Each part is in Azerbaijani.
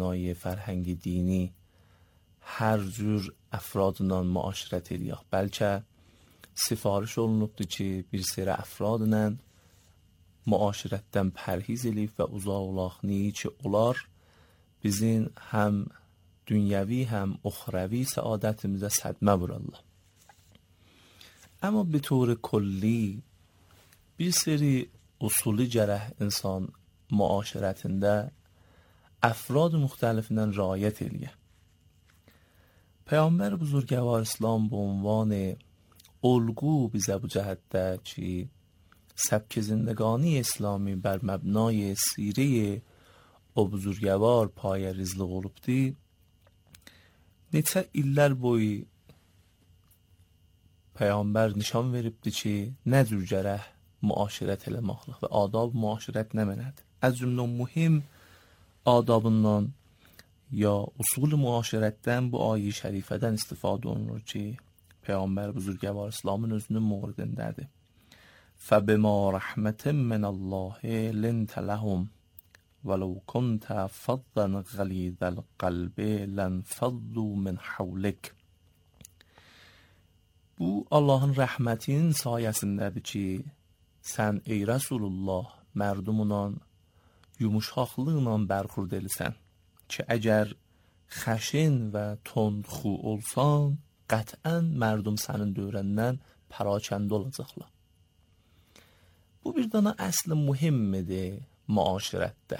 mebnای فرهنgi dini hər cür əfradla müaşirət eləyək. Bəlkə sifariş olunubdur ki, bir sərə əfradla müaşirətdən pərhiz eləyib və uzaq olaq, niyə ki, onlar bizim həm dünyəvi, həm uxravi səadətimizə sədmə vururlar. Amma bir طور کلی bir seri usulü gərək insan müaşirətində əfrad müxtəlifindən riayət eləyir. پیامبر بزرگوار اسلام به عنوان الگو bize bu cəhətdə ki, سبک زندگانی اسلامی بر مبنای سیره o buzurgəvar payərizli olubdur. Neçə illər boyu Peyğəmbər nişan veribdir ki, nə cür gərək müaşirət eləməklə və adab müaşirət nə mənədir. Az cümlə mühim adabından ya usul müaşirətdən bu ayə şərifədən istifadə olunur ki, Peyğəmbər buzurgəvar İslamın özünün mövridindədir. فَبِمَا رَحْمَةٍ مِّنَ اللَّهِ لِنْتَ لَهُمْ وَلَوْ كُنْتَ فَظًّا غَلِيظَ الْقَلْبِ لَانْفَضُّوا مِنْ حَوْلِكَ. Bu Allahın rəhmətinin sayəsindədir ki, sən ey Rasulullah mərdumla yumuşaqlıqla bərxurd eləsən ki, əgər xəşin və tondxu olsan, qətən mərdum sənin dövrəndən pərakəndə olacaqlar. Bu bir dana əsli mühimmidir müaşirətdə.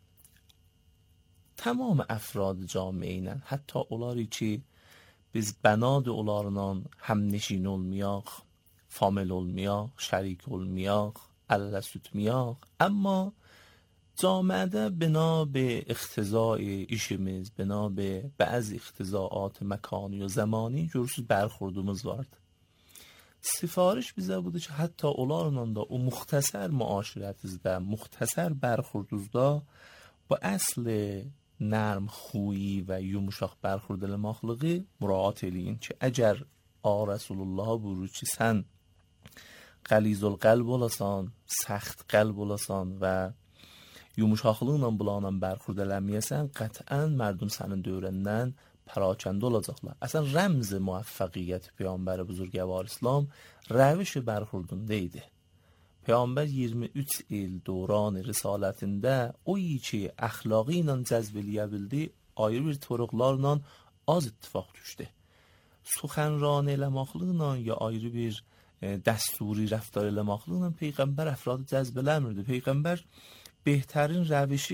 Tamam əfrad camiə ilə, hətta onları ki, biz bənad onlarla həmnişin olmayaq, famil olmayaq, şərik olmayaq, əllə sütməyaq. Amma camiədə bina به اختزاء işimiz, bina به بعض اختزاءات مکانی و زمانی görürsüz bərxurdumuz vardı. Sifariş bizə budur ki, hətta onlarla da o müxtəsər müaşirətinizdə, müxtəsər bərxurdunuzda bu əsli nərm xuyi və yumuşaq bərxurd eləməklığı müraat eləyin ki, əgər Rasulullah buyurur ki, sən qəlizul qəlb olasan, səxt qəlb olasan və yumuşaqlıqla bulanla bərxurd eləməyəsən, qətən mərdum sənin dövrəndən pərakəndə olacaqlar. Əsən rəmzi müvəffəqiyyət Peyğəmbər buzurgəvar İslam rəviş bərxurdunda idi. Peyğəmbər 23 il dövran risalətində o ki, əxlaqı ilə cəzb eləyə bildi, ayrı bir toruqlarla az ittifaq düşdü. Suxənran eləməklıqla ya ayrı bir dəsturi rəftar eləməklıqla Peyğəmbər əfradı cəzb eləmirdi. Peyğəmbər بهترین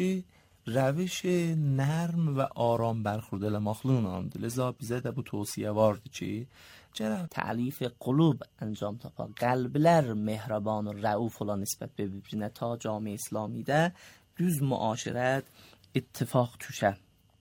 روش نرم و آرام برخورد eləməklə لذا bizə də bu tövsiyə vardı ki, gərək تعلیف قلوب انجام تاپا قلبlər mehraban و رؤوف olan nisbət bir-birinə ta cami İslamidə düz müaşirət ittifaq düşə.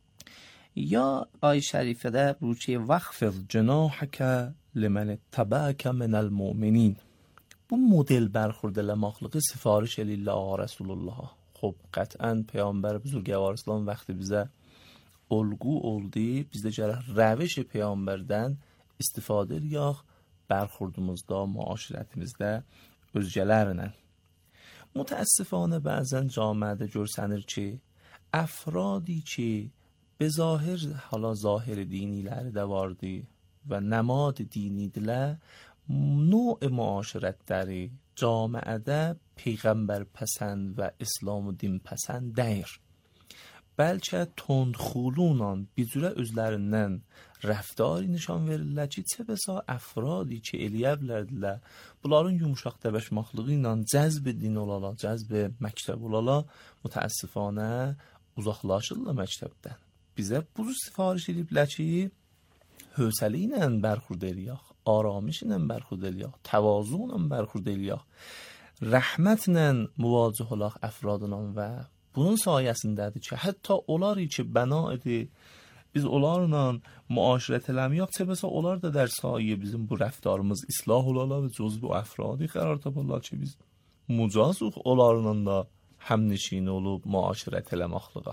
Ya ay şərifədə bu ki وَخْفِضْ جَنَاحَكَ لِمَنِ اتَّبَعَكَ مِنَ الْمُؤْمِنِينَ. Bu model برخورد eləməklığı sifariş eləyirlər Rasulullah. خب قطعا پیامبر بزرگوار اسلام وقتی bizə الگو oldu, biz də gərək rəviş peyğəmbərdən istifadə eləyək bərxurdumuzda, müaşirətimizdə özgələrlə. Mütəəssifانه bəzən camiədə görsənir ki, əfradi ki, به ظاهر حالا ظاهر diniləri də vardı və nəmad dinidirlər, نوع معاشرتləri camiədə Peyğəmbər pəsənd və İslam و din pəsənd deyir. Bəlkə tondxuluqla bir cürə özlərindən rəftarı nişan verirlər ki, çə bəsa əfradi ki, eləyə bilərdilər. Bunların yumuşaq dəvəşmaqlığı ilə cəzb din olala, cəzb məktəb olala, mütəəssifanə uzaqlaşırlar məktəbdən. Bizə bu sifariş ediblər ki, hövsələ ilə bərxurd eləyək, آرامیش ilə bərxurd eləyək, təvazu ilə bərxurd eləyək, rəhmətlə müvacih olaq əfradla və bunun sayəsindədir ki, hətta onlar ki, bəna edir, biz onlarla müaşirət eləməyək, çəbəsə onlar da در sayı bizim bu rəftarımız islah olala və cüz bu əfradi qərar taparlar ki, biz mücazuq onlarla da həmnişin olub müaşirət eləməklığa.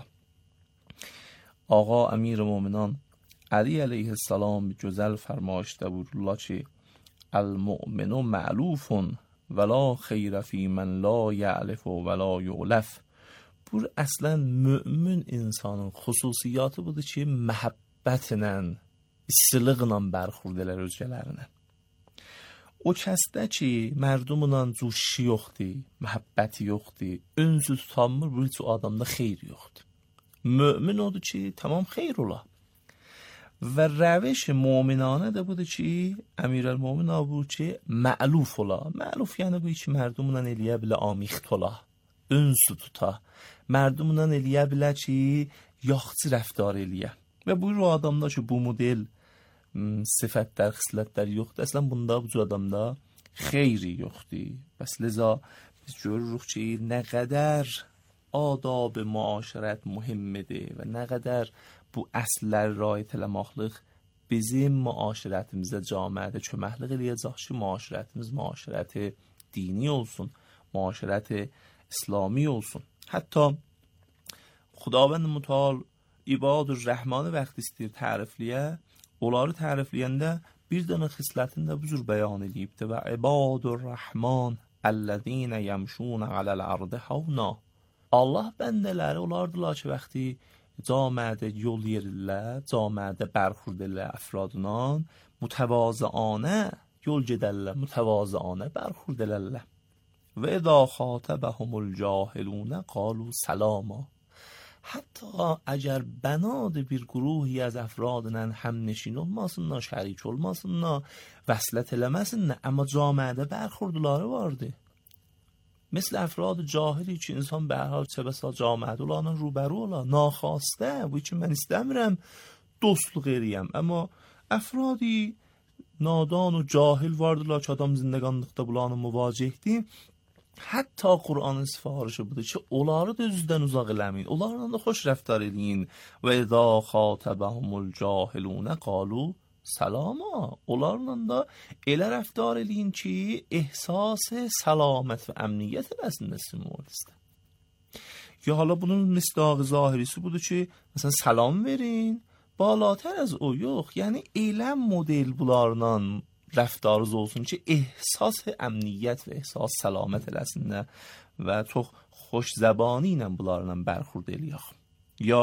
Ağa Əmir Möminən علی علیه السلام جزل فرماشته بود که المؤمن معلوف ولا خیر فی من لا یعلف ولا یعلف. بور اصلا mümin insanın xüsusiyyatı budur ki, məhəbbətlə, istiliklə bərxurd elər özgələrinə. O kəsdə ki, mərdumla cuşi yoxdur, məhəbbəti yoxdur, önsü tutanmır, bu heç o adamda xeyr yoxdur. Mümin odur ki, tamam xeyr ola. Və rəviş müminanə də budur ki, əmirəl-mümin bu ki, məluf ola. Məluf yəni bu ki, mərdumla eləyə bilə amixt ola, önsü tuta. Mərdumla eləyə bilə ki, yaxçı rəftar eləyə. Və bu adamda ki, bu model sifətlər, xislətlər yoxdur. Əslən bunda bu cür adamda xeyri yoxdur. Bəs liza biz görürük ki, nə qədər adab müaşirət mühimmidir və nə qədər bu əslər rayət eləmaqlıq bizim müaşirətimizdə, camiədə köməklik eləyəcək ki, müaşirətimiz müaşirəti dini olsun, müaşirəti İslami olsun. Hətta Xudavənd Mütəal İbadur Rəhmanı vaxt istəyir tərifliyə, onları tərifləyəndə bir dənə xislətini də bu cür bəyan edibdir və İbadur Rəhman əllezine yemşun aləl ardı havna. Allah bəndələri onlardılar ki, vaxtı camiədə yol yerirlər, camiədə bərxurd edirlər əfradla, mütəvazıanə yol gedərlər, mütəvazıanə bərxurd edirlər. Və اذا خاطبهم الجاهلون قالوا سلاما. حتی اگر بناد bir گروهی از افرادن همنشین olmasınlar, şərik olmasınlar, vəslət eləməsinlər, amma camiədə bərxurdları vardı. مثل افراد جاهلی ki, insan به هر حال چه بسا جامعه olanla روبرو ola, naxwasته bu ki mən istəmirəm dostluq eləyəm, amma افرادی نادان و جاهل vardılar ki, adam zindəganlıqda bulanla müvacihdir. Hətta Qur'anın sifarişi budur ki, onları da üzdən uzaq eləməyin, onlarla da xoş rəftar eləyin. Və اذا خاطبهم الجاهلون قالوا سلاما. Onlarla da elə rəftar eləyin ki, ehsas səlamət və əmniyyət eləsinlər sizin müvəzzizdə. Ya hala bunun misdaqı zahirisi budur ki, məsələn salam verin, بالاتر از o yox. Yəni elə model bunlarla rəftarınız olsun ki, ehsas əmniyyət və ehsas səlamət eləsinlər və çox xoş zəbani ilə bunlarla bərxurd eləyək. Ya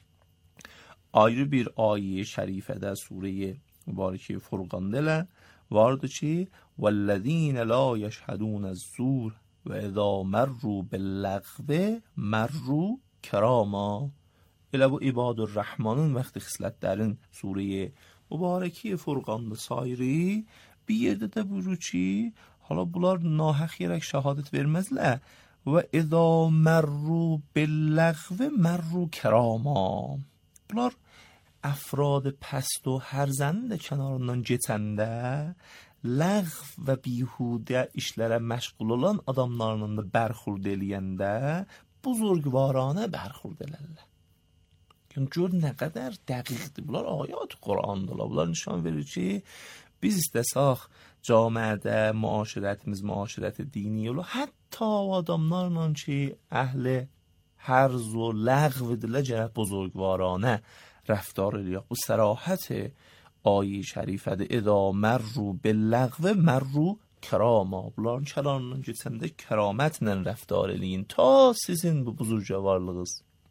ayrı bir ayə şərifədə surəyə mübarəkə Furqanda elə vardı ki, وَالَّذِينَ لَا يَشْهَدُونَ الزُّورَ وَإِذَا مَرُّوا بِاللَّغْوِ مَرُّوا كِرَامًا. Elə bu İbadur Rəhmanın vaxtı xislətlərin surəyə mübarəkə Furqanda sayırı bir yerdə də buyurur ki, hala bunlar nahaq yerək şəhadət verməzlər. Və اِذَا مَرُّوا بِاللَّغْوِ مَرُّوا كِرَامًا. Bunlar افراد پست و هرزنده کنارından keçəndə ləğv və bihudə işlərə məşğul olan adamlarla da bərxurd eləyəndə buzurgvaranə bərxurd elərlər. Yəni gör nə qədər dəqiqdir. Bunlar ayat Qur'andalar. Bunlar nişan verir ki, biz istəsək camiədə müaşirətimiz müaşirət dini ola, hətta adamlarla ki, əhli hərz و لغوdirlər, gərək buzurgvaranə rəftar eləyək. Bu sərahət ayə şərifədir. اذا مروا باللغو مروا كراما. Bunların kənarından keçəndə kəramətlə rəftar eləyin. Ta sizin bu buzurgvarlığınız,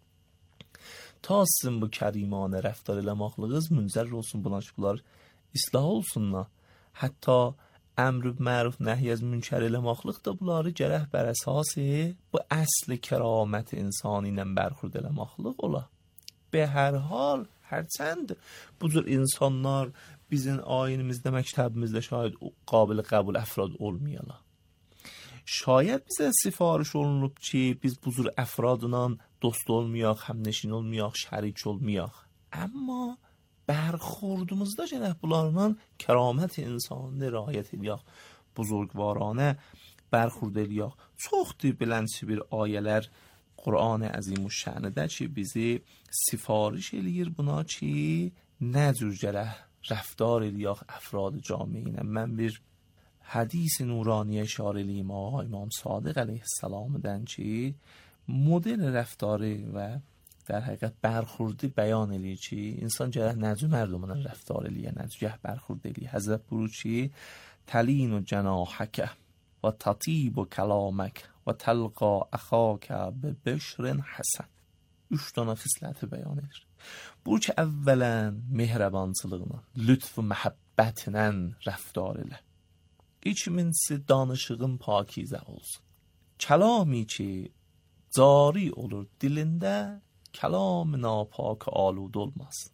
ta sizin bu kərimanə rəftar eləmaqlığınız müncər olsun buna ki, bunlar islah olsunlar. Hətta əmr məruf nəhy az münkər eləmaqlıq da bunları gərək bər əsası bu əsl kəramət insan ilə bərxurd eləmaqlıq ola. Be hər hal, hərçənd bu cür insanlar bizim ayinimizdə, məktəbimizdə şayad qabil qəbul əfrad olmayala. Şayad bizə sifariş olunub ki, biz bu cür əfradla dost olmayaq, həmnəşin olmayaq, şərik olmayaq. Amma bərxurdumuzda gərək bunlarla kəramət insanını riayət eləyək, buzurgvaranə bərxurd eləyək. Çoxdur bilənçi bir ayələr Qur'an-ı Əzimüşşənidə ki, bizi sifariş eləyir buna ki, nə cür gərək rəftar eləyək əfrad camiinə. Mən bir hədis nuraniyə işarə eləyim İmam Sadiq əleyhissalamdan ki, model rəftarı və در حقیقت برخوردی بیان eləyir ki, insan gərək nəcü mərdumuna rəftar eləyə, nəcügəh bərxurd eləyə. Həzrət buyurur ki, تَلِينُ جَنَاحَكَ و تطیب کلامک و تلقا اخاک ببشر حسن. 3 dana xisləti bəyan edir. Bu ki, əvvələn mehribançılığına, lütf və məhəbbətlə rəftar elə. İkincisi, danışığın pakizə olsun. Kəlami ki, cari olur dilində, kəlam napak alud olmasın.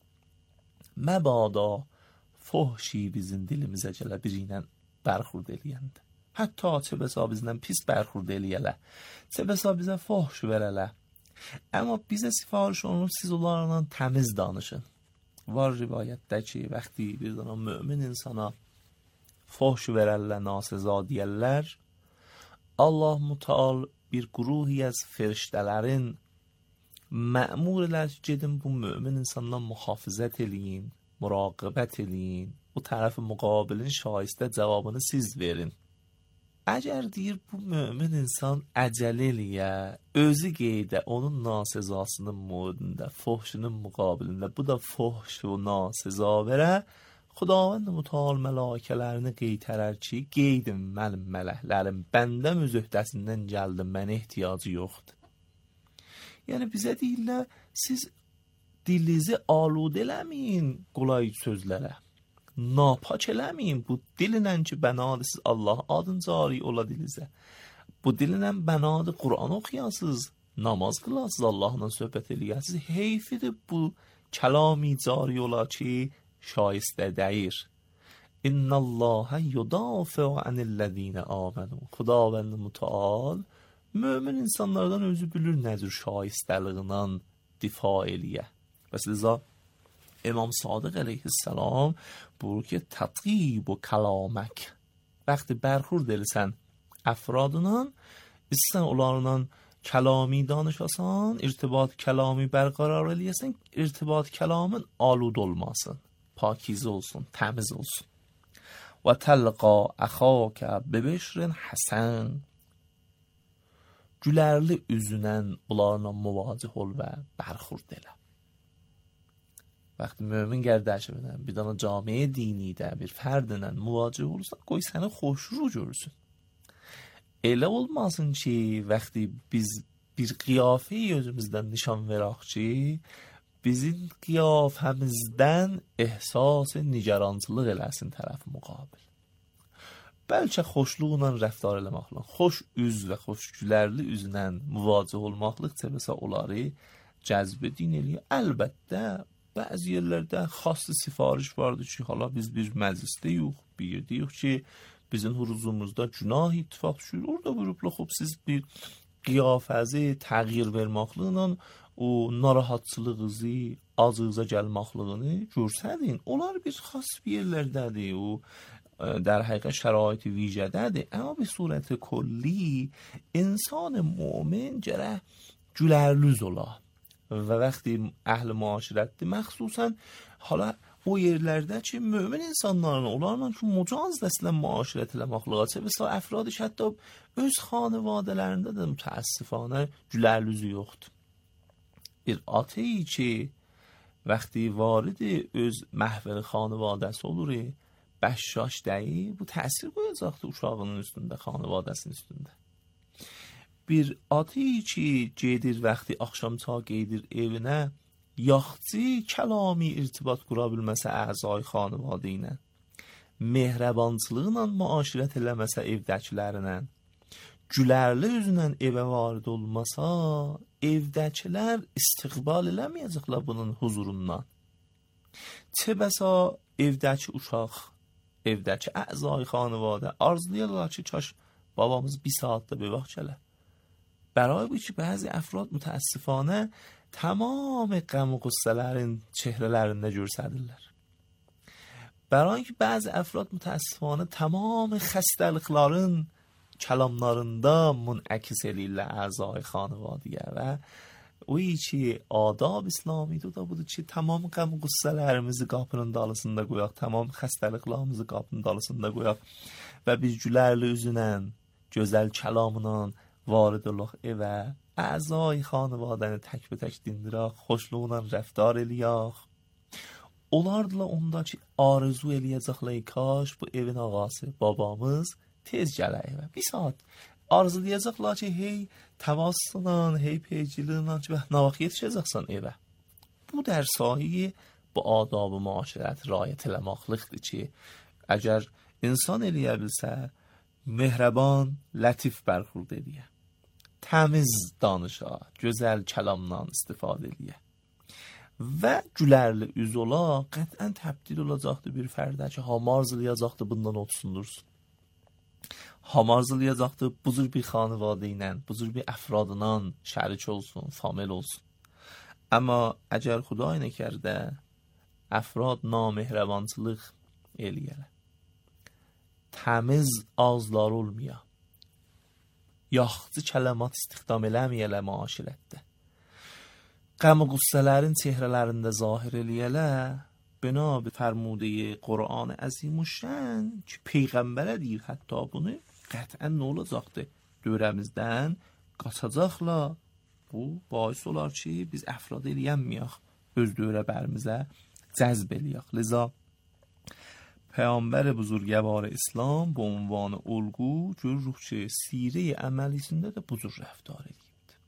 Məbada fuhşi bizim dilimizə gələ biri ilə bərxurd eləyəndə. Hətta çə bəsa bizdən pis bərxurd eləyələ, çə bəsa bizə fuhş verələ. Amma bizə sifariş olunur, siz onlarla təmiz danışın. Var rivayətdə ki, vaxtı bir dana mömin insana fuhş verərlər, nasəza deyərlər, Allah Müteal bir quruhi az feriştələrin məmur elər ki, gedin bu mömin insandan mühafizət eləyin, muraqibət eləyin, bu tərəfi müqabilin şayistə cavabını siz verin. Əgər deyir bu mömin insan əcəl eləyə, özü qeydə onun nasəzasının muadində, fuhşunun müqabilində, bu da fuhş və nasəza verə, Xudavənd Müteal mələkələrini qeytərər ki, qeydin mənim mələklərim, bəndəm öz öhdəsindən gəldim, mənə ehtiyacı yoxdur. Yəni bizə deyirlər, siz dilinizi alud eləməyin qolay sözlərə. Napak eləməyin. Bu dilinlə ki, bənadır siz Allah adın cari ola dilinizə. Bu dilinlə bənadır Quran oxuyasınız, namaz qılasınız, Allahla söhbət eləyəsiniz. Heyfidir bu kəlami cari ola ki, şayistə deyir. İnnallâhe yudâfi'u anillezîne âmenû. Xudavənd Müteal mömin insanlardan özü bilir nədir şayistəliğindən difa eləyə. Bəs liza İmam Sadiq əleyhissalam buyurur ki, tatib و kalamek. Vəqti bərxurd eləsən əfradından, istəsən onlarla kəlami danışasan, irtibat kəlami bərqərar eləyəsən, irtibat kəlamın alud olmasın, pakizə olsun, təmiz olsun. Və təlqa əxaka bebişrin həsən. Gülərli üzünən onlarla müvacih ol və bərxurd elə. وقتی mömin qərdəşindən bir dana camiə dinidə bir fərdlə müvacih olursan, qoy səni xoşru görsün. Elə olmasın ki, vaxtı biz bir qiyafəyi özümüzdən nişan verək ki, bizim qiyafəmizdən ehsas nigarançılıq eləsin tərəf müqabil. Bəlkə xoşluqla rəftar eləməklə, xoş üz və xoş gülərli üzlə müvacih olmaqlıq təbəsə onları cəzb edin eləyir. Əlbəttə, bəzi yerlərdə xaslı sifariş vardır ki, hala biz bir məclisdə yox, bir yerdə yox ki, bizim huzurumuzda günah ittifaq düşür. Orada buyurublar, xub siz bir qiyafəzi təğyir verməklə o narahatçılığınızı, acınıza gəlməklığını görsədin. Onlar bir xas bir yerlərdədir, o در حقیقت شرایط ویژه‌ده‌dir. اما به صورت کلی انسان مؤمن جره gülərlüz ola. Və vaxtı əhl-i müaşirətdir, məxsusən hala o yerlərdə ki, mömin insanların onlarla ki, mucaz dəslən müaşirət eləməklığa çəbəsə, əfradı ki, hətta öz xanivadələrində də mütəəssifanə gülərlüzü yoxdur. Bir ateyi ki, vaxtı varidi öz məhvəli xanivadəsi olur, bəşşaş deyil, bu təsir qoyacaqdır uşağının üstündə, xanivadəsinin üstündə. Bir ateyi ki, gedir vaxtı axşam çağ gedir evinə, yaxçı kəlami irtibat qura bilməsə əzay xanivadə ilə, mehribançılıqla müaşirət eləməsə evdəkilərinə, gülərli üzlə evə varid olmasa, evdəkilər istiqbal eləməyəcəklər bunun huzurundan. Çə bəsa evdəki uşaq, evdəki əzay xanivadə arzulayırlar ki, kaş babamız bir saatdə bir vaxt gələ. برای bu ki, bəzi əfrad mütəəssifanə tamam qəm و qüssələrin çehrələrində görsədirlər. برای ki, bəzi əfrad mütəəssifanə tamam xəstəliklərin kəlamlarında münəkiz eləyirlər əzai xanivadiyə və o ki, adab İslamidir, o da budur ki, tamam qəm و qüssələrimizi qapının dalısında qoyaq, tamam xəstəliklərimizi qapının dalısında qoyaq və biz gülərli üzünə, gözəl kəlamla وارد olaq evə, əzai xanivadəni tək-bətək dindirək, xoşluğla rəftar eləyək. Onlarla ondakı arzu eləyəcəklər kaş bu evin ağası, babamız tez gələk və bir saat arzulayacaqlar ki, hey təvassulan, hey peyciliğinlə ki, nə vaxt yetişəcəksən evə. Bu der sahəyi bu adab-ı müaşirət riayət eləməklikdir ki, əgər insan eləyə bilsə, mehrəban, lətif bərxurd eləyə, təmiz danışa, gözəl kəlamdan istifadə eləyə və gülərli üz ola, qətlən təbdil olacaqdır bir fərdə ki, ham arzulayacaqdır bundan otsunursun. Ham arzulayacaqdır bu cür bir xanıvadə ilə, bu cür bir əfradla şərik olsun, famil olsun. Amma əgər Xuday nəkərdə əfrad namehrəbançılıq eləyələ, təmiz ağızlar olmaya, yaxçı kələmat istihdam eləməyələ müaşirətdə, qəm-i qüssələrin çehrələrində zahir eləyələ, bina bir fərmudeyi Qur'an-ı Əzimüşşən ki, Peyğəmbərə deyir hətta bunu, qətən nə olacaqdır? Dörəmizdən qaçacaqlar. Bu, bais olar ki, biz əfrad eləyənməyək, öz dörəbərimizə cəzb eləyək. Liza, Peyğəmbər buzurgəvar İslam bu ünvanı olğu görürük ki, sirə-i əməlisində də bu cür rəftar edibdir.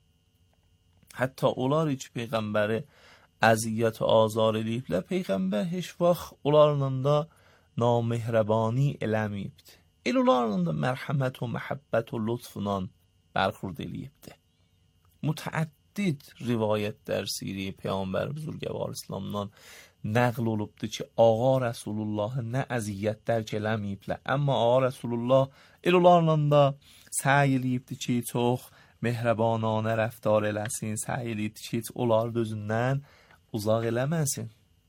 Hətta olar ki, Peyğəmbəri əziyyət və azar ediblər, Peyğəmbər heç vaxt onlarla da namehrəbani eləməyibdir. Onlarla da mərhəmət və məhəbbət və lütfla bərxurd eləyibdir. Mütəəddid rivayətlər siri Peyğəmbər buzurgəvar İslamdan nəql olubdur ki, Ağa Rəsulullahı nə əziyyətlər eləməyiblər. Amma Ağa Rəsulullah onlarla da səy eləyibdir ki, çox mehrəbananə rəftar eləsin, səy eləyibdir ki, onlar özündən uzaq eləməsin.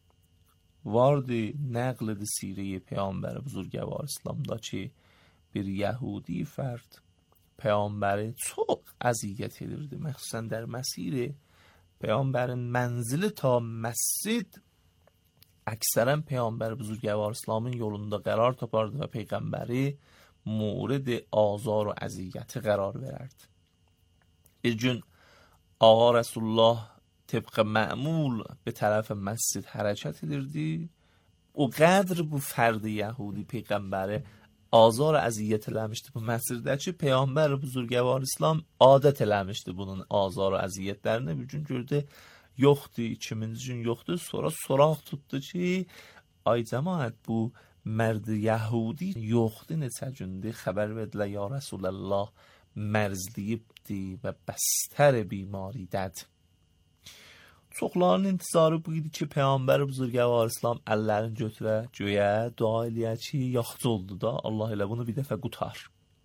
Vardı, nəql edir siri Peyğəmbər buzurgəvar İslamda ki, bir Yəhudi fərd Peyğəmbəri çox əziyyət edirdi. Məxsusən در məsiri Peyğəmbərin mənzili ta məscid əksərən Peyğəmbər buzurgəvar İslamın yolunda qərar tapardı və Peyğəmbəri mورد azar və əziyyəti qərar verərdi. Bir gün Ağa Rəsulullah tıbqı məmul bir tərəfə məscid hərəkət edirdi. O qədr bu fərdi Yəhudi Peyğəmbəri azar əziyyət eləmişdi bu məsciddə ki, Peyğəmbər buzurgəvar İslam adət eləmişdi bunun azar və əziyyətlərini. Bir gün gördü, yoxdur, 2000-ci gün yoxdur. Sonra soraq tutdu ki, ay cəmaət, bu mərd Yəhudi yoxdur, neçə gündür, xəbər verdilə, ya Rəsulallah, mərzliyibdir və bəstər bimaridədir. Çoxlarının intizarı bu idi ki, Peyğəmbər buzurgəvar İslam əllərini götürə, göyə, dua eləyə ki, yaxçı oldu da, Allah elə bunu bir dəfə qutar.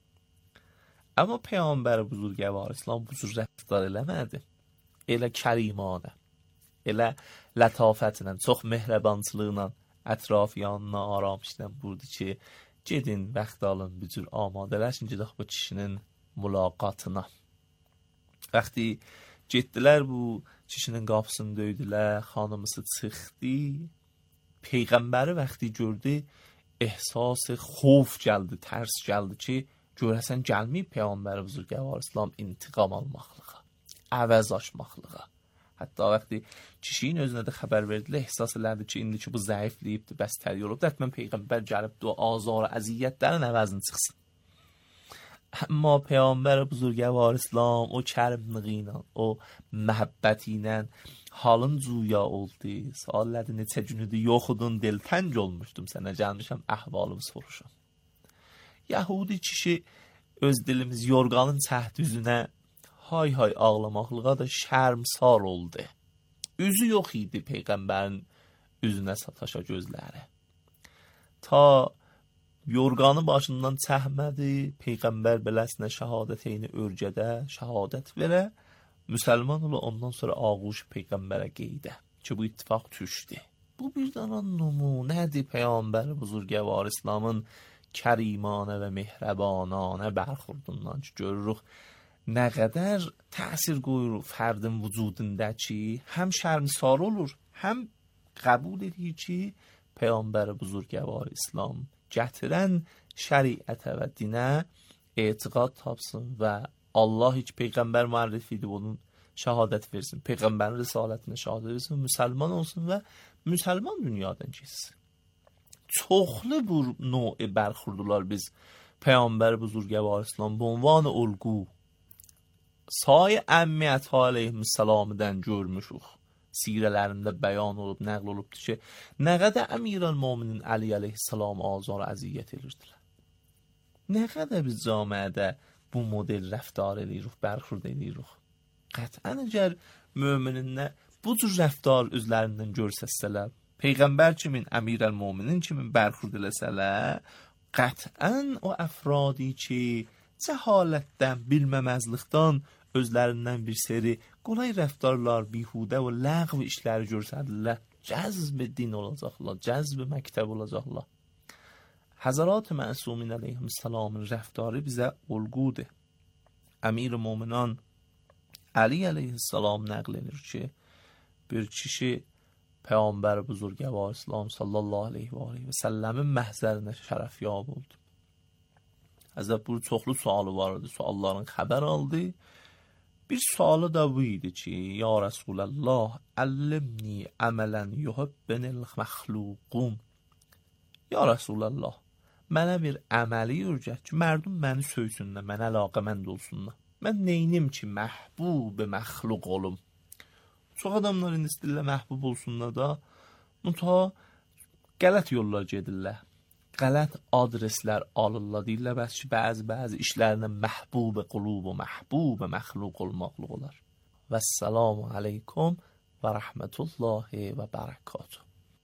Amma Peyğəmbər buzurgəvar İslam bu cür rəftar eləmədi. Elə kərimanə, elə lətafətlə, çox mehrəbançılığla ətrafiyanına aramışdan burdu ki, gedin, vaxt alın, bir cür amadələşin, gedək bu kişinin mülaqatına. Vaxtı getdilər, bu kişinin qapısını döydülər, xanımısı çıxdı. Peyğəmbəri vaxtı gördü, ehsası xof gəldi, tərs gəldi ki, görəsən gəlməyib Peyğəmbər buzurgəvar İslam intiqam almaqlığa, əvəz açmaqlığa. Hətta vaxtı kişinin özünə də xəbər verdilər, ehsas elədi ki, indi ki bu zəifləyibdir, bəs təri olub, dətmən Peyğəmbər gəlibdir, o azar əziyyətlərin əvəzini çıxsın. Amma Peyğəmbər buzurgəvar İslam o kərimliği ilə, o məhəbbəti ilə halın cuya oldu. Suallədi, neçə günüdür yoxudun, deltəng olmuşdum, sənə gəlmişəm, əhvalımı soruşam. Yəhudi kişi öz dilimiz yorğanın çəhd üzünə hay hay ağlamaqlığa da şərmsar oldu. Üzü yox idi Peyğəmbərin üzünə sataşa gözləri. Ta yorğanı başından çəhmədi, Peyğəmbər beləsinə şəhadəteyni örgədə, şəhadət verə, müsəlman ola ondan sonra ağuş Peyğəmbərə qeydə ki, bu ittifaq düşdü. Bu bir dana nümunədir Peyğəmbər buzurgəvar İslamın kərimanə və mehrəbananə bərxurdundan ki, görürük nə qədər təsir qoyur fərdin vücudunda ki, həm şərmsar olur, həm qəbul edir ki, Peyğəmbər buzurgəvar İslam gətirən şəriətə və dinə etiqad tapsın və Allah hiç Peyğəmbər müərrifidir, onun şəhadət versin, Peyğəmbərin risalətinə şəhadət versin, müsəlman olsun və müsəlman dünyadan keçsin. Çoxlu bu növ bərxurdular biz پیامبر بزرگوار اسلام به عنوan الگو say əmmiyyət aleyhissalamdan görmüşük. Sirələrində bəyan olub, nəql olubdur ki, nə qədər Əmirəl-Möminin Əli əleyhissalam azar əziyyət edirdilər. Nə qədər biz cəmiyyədə bu model rəftar edirik, bərxurd edirik. Qətən əgər mömininlə bu cür rəftar özlərindən görsəsələr, Peyğəmbər kimin, Əmirəl-Möminin kimin bərxurd eləsələr, qətən o əfradi ki, cəhalətdən, bilməməzlikdən özlərindən bir seri qolay rəftarlar, bihudə və ləğv işləri görsədirlər, cəzb din olacaqlar, cəzb məktəb olacaqlar. Həzərat Məsumin əleyhissalamın rəftarı bizə olgudur. Əmir-i-Möminin Əli əleyhissalam nəql edir ki, bir kişi Peyğəmbər buzurgəvar İslam sallallahu aleyhi və səlləmin məhzərinə şərəfyab oldu. Həzrət bu çoxlu sualı vardı, sualların xəbər aldı. Bir sualı da bu idi ki, ya Resulallah, əllimni əmələn yuhibbənil məxluqum. Ya Resulallah, mənə bir əməli öyrət ki, mərdum məni söysünlər, mənə əlaqəmənd olsunlar. Mən neynim ki, məhbub məxluq olum? Çox adamların istəyirlər məhbub olsunlar da, mütəha qələt yollar gedirlər. Qələt adreslər alırlar, deyirlər, bəs ki, bəzi işlərinə məhbub qulub və məhbub məxluq olmaqlıq olar. Vəssalamu aleykum və rəhmətullahi və bərəkatuhu.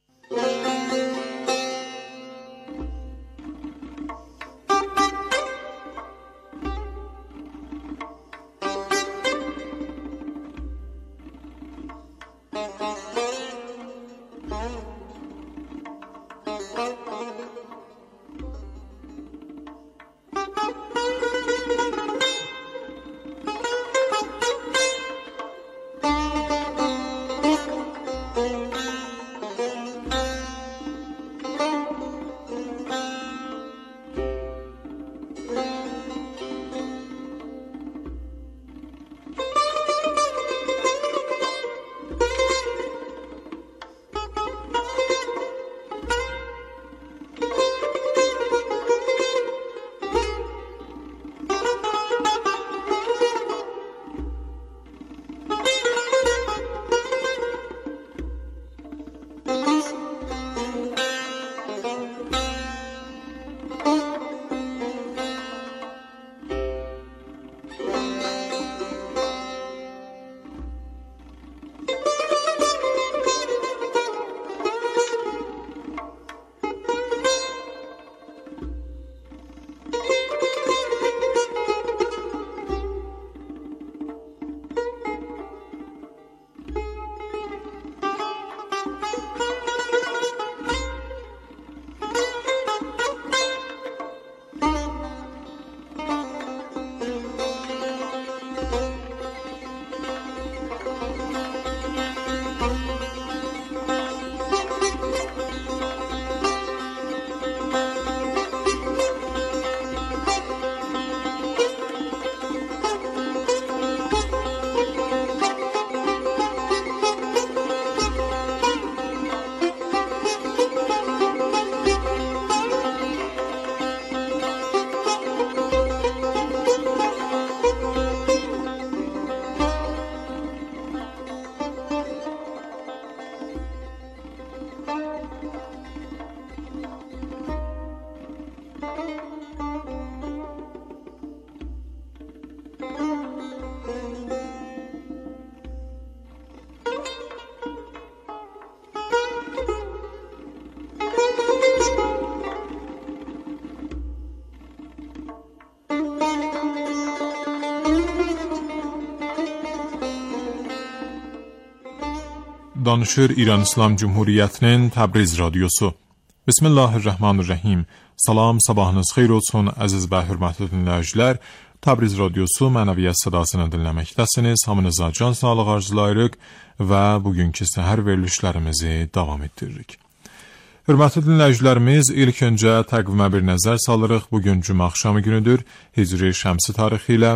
Danışır İran İslam Cumhuriyyətinin Təbriz radiosu. Bismillahirrahmanirrahim. Salam, sabahınız xeyir olsun əziz və hörmətli dinləyicilər. Təbriz radiosu mənəviyyat sədasını dinləməkdəsiniz. Hamınıza can sağlığı arzulayırıq və bugünkü səhər verilişlərimizi davam etdiririk. Hörmətli dinləyicilərimiz, ilk öncə təqvimə bir nəzər salırıq. Bugün cümə axşamı günüdür. Hicri şəmsi tarixi ilə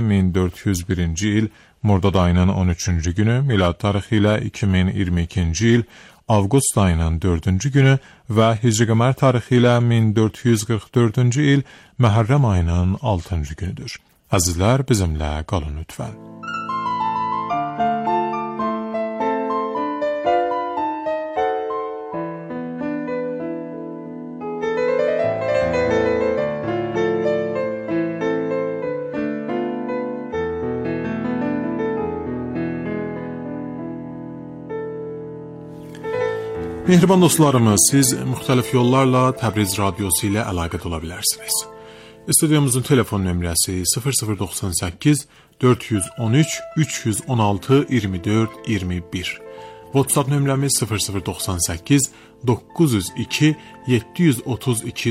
1401-ci il Mordad ayının 13-cü günü, milad tarixi ilə 2022-ci il avqust ayının 4-cü günü və Hicri qəmər tarixi ilə 1444-cü il Məhərrəm ayının 6-cı günüdür. Əzizlər, bizimlə qalın lütfən. Mehriban dostlarımız, siz müxtəlif yollarla Təbriz Radyosu ilə əlaqədə ola bilərsiniz. Studiyamızın telefon nömrəsi 0098 413 316 24 21. WhatsApp nömrəmiz 0098 902 732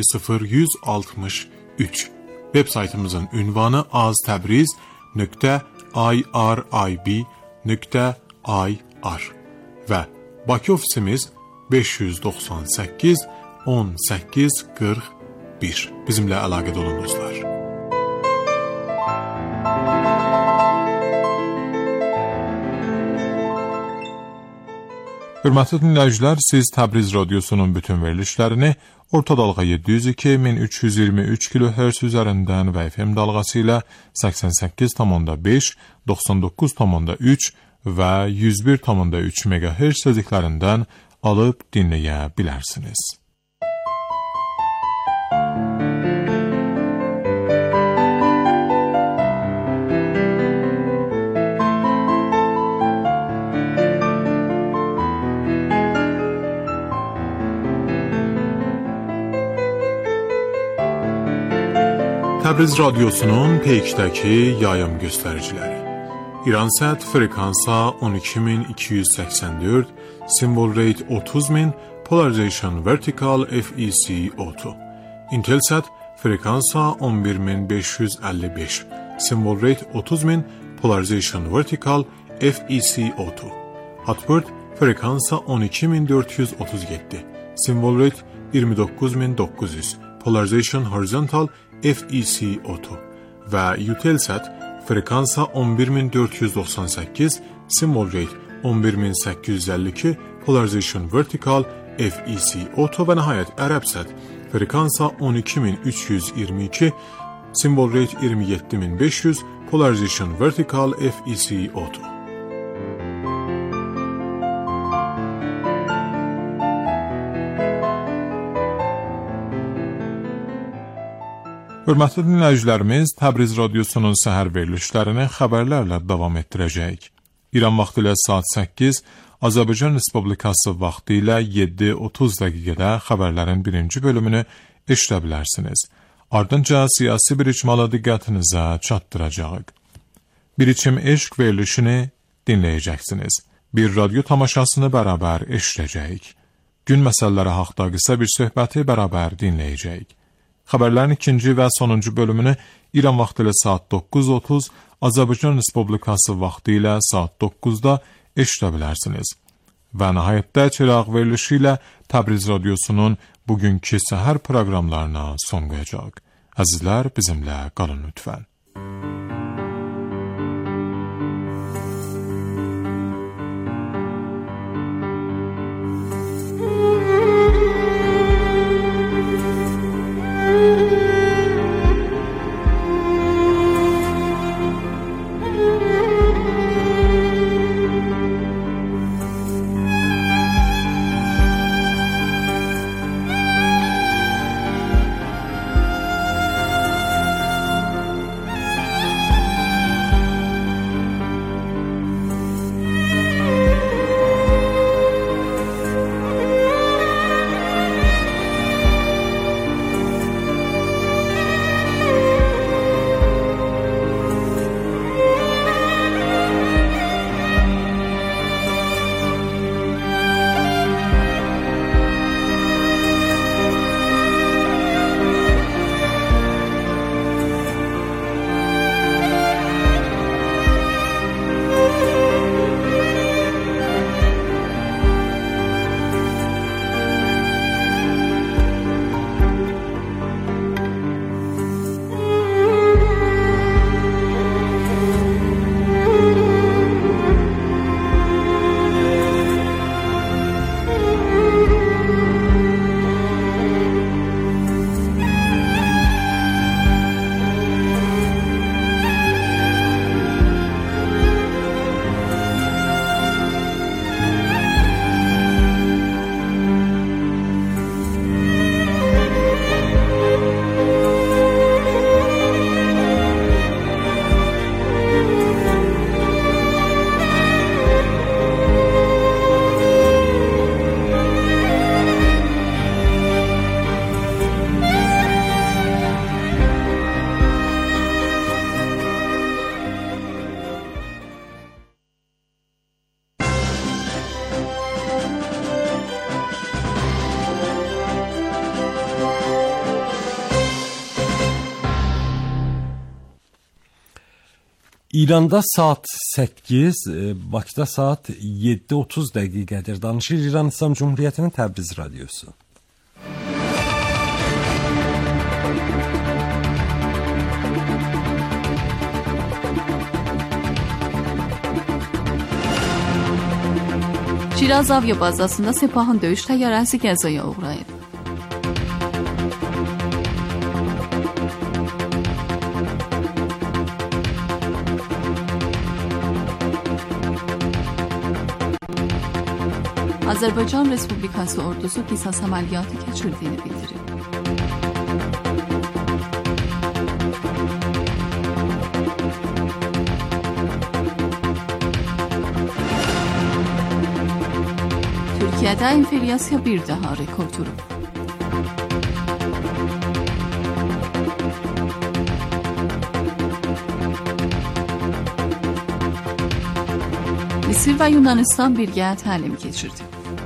0163. Web saytımızın ünvanı aztabriz.irib.ir və Bakı ofisimiz 598 18 41. Bizimlə əlaqədə olun dostlar. Hörmətli dinləyicilər, siz Təbriz Radyosunun bütün verilişlərini orta dalğa 702-1323 kHz üzərindən və FM dalğası ilə 88,5, 99,3 və 101,3 MHz seziklərindən alıb dinləyə bilərsiniz. Təbriz Radyosunun PX-dəki yayım göstəriciləri. İransat frekansa 12284, symbol rate 30000, polarization vertical FEC auto. Intelsat frekansa 11555, symbol rate 30000, polarization vertical FEC auto. Hotbird frekansa 12437, symbol rate 29900, polarization horizontal FEC auto. Və Eutelsat frekansa 11498, symbol rate 11852, polarization vertical FEC auto və nəhayət Ərəbsat frekansa 12322, symbol rate 27500, polarization vertical FEC auto. Hörmətli dinləyicilərimiz, Təbriz Radyosunun səhər verilişlərini xəbərlərlə davam etdirəcəyik. İran vaxtı ilə saat 8, Azərbaycan Respublikası vaxtı ilə 7:30 dəqiqədə xəbərlərin birinci bölümünü eşidə bilərsiniz. Ardınca siyasi bir icmalı diqqətinizə çatdıracağıq. Bir içim eşq verilişini dinləyəcəksiniz. Bir radyo tamaşasını bərabər eşidəcəyik. Gün məsələləri haqqında qısa bir söhbəti bərabər dinləyəcəyik. Xəbərlərin ikinci və sonuncu bölümünü İran vaxtı ilə saat 9:30, Azərbaycan Respublikası vaxtı ilə saat 9-da eşidə bilərsiniz. Və nəhayətdə çıraq verilişi ilə Təbriz Radyosunun bugünkü səhər proqramlarına son qoyacaq. Əzizlər, bizimlə qalın lütfən. İranda saat 8, Bakıda saat 7:30 dəqiqədir. Danışır İran İslam Cumhuriyyətinin Təbriz radiosu. Şiraz Avya bazasında Sepahın döyüş təyyarəsi qəzaya uğrayıb. Azərbaycan Respublikası ordusu qisas əməliyyatı keçirdiyini bildirib. Türkiyədə inflyasiya bir daha rekord vurub. Misir və Yunanistan birgə təlim keçirdi.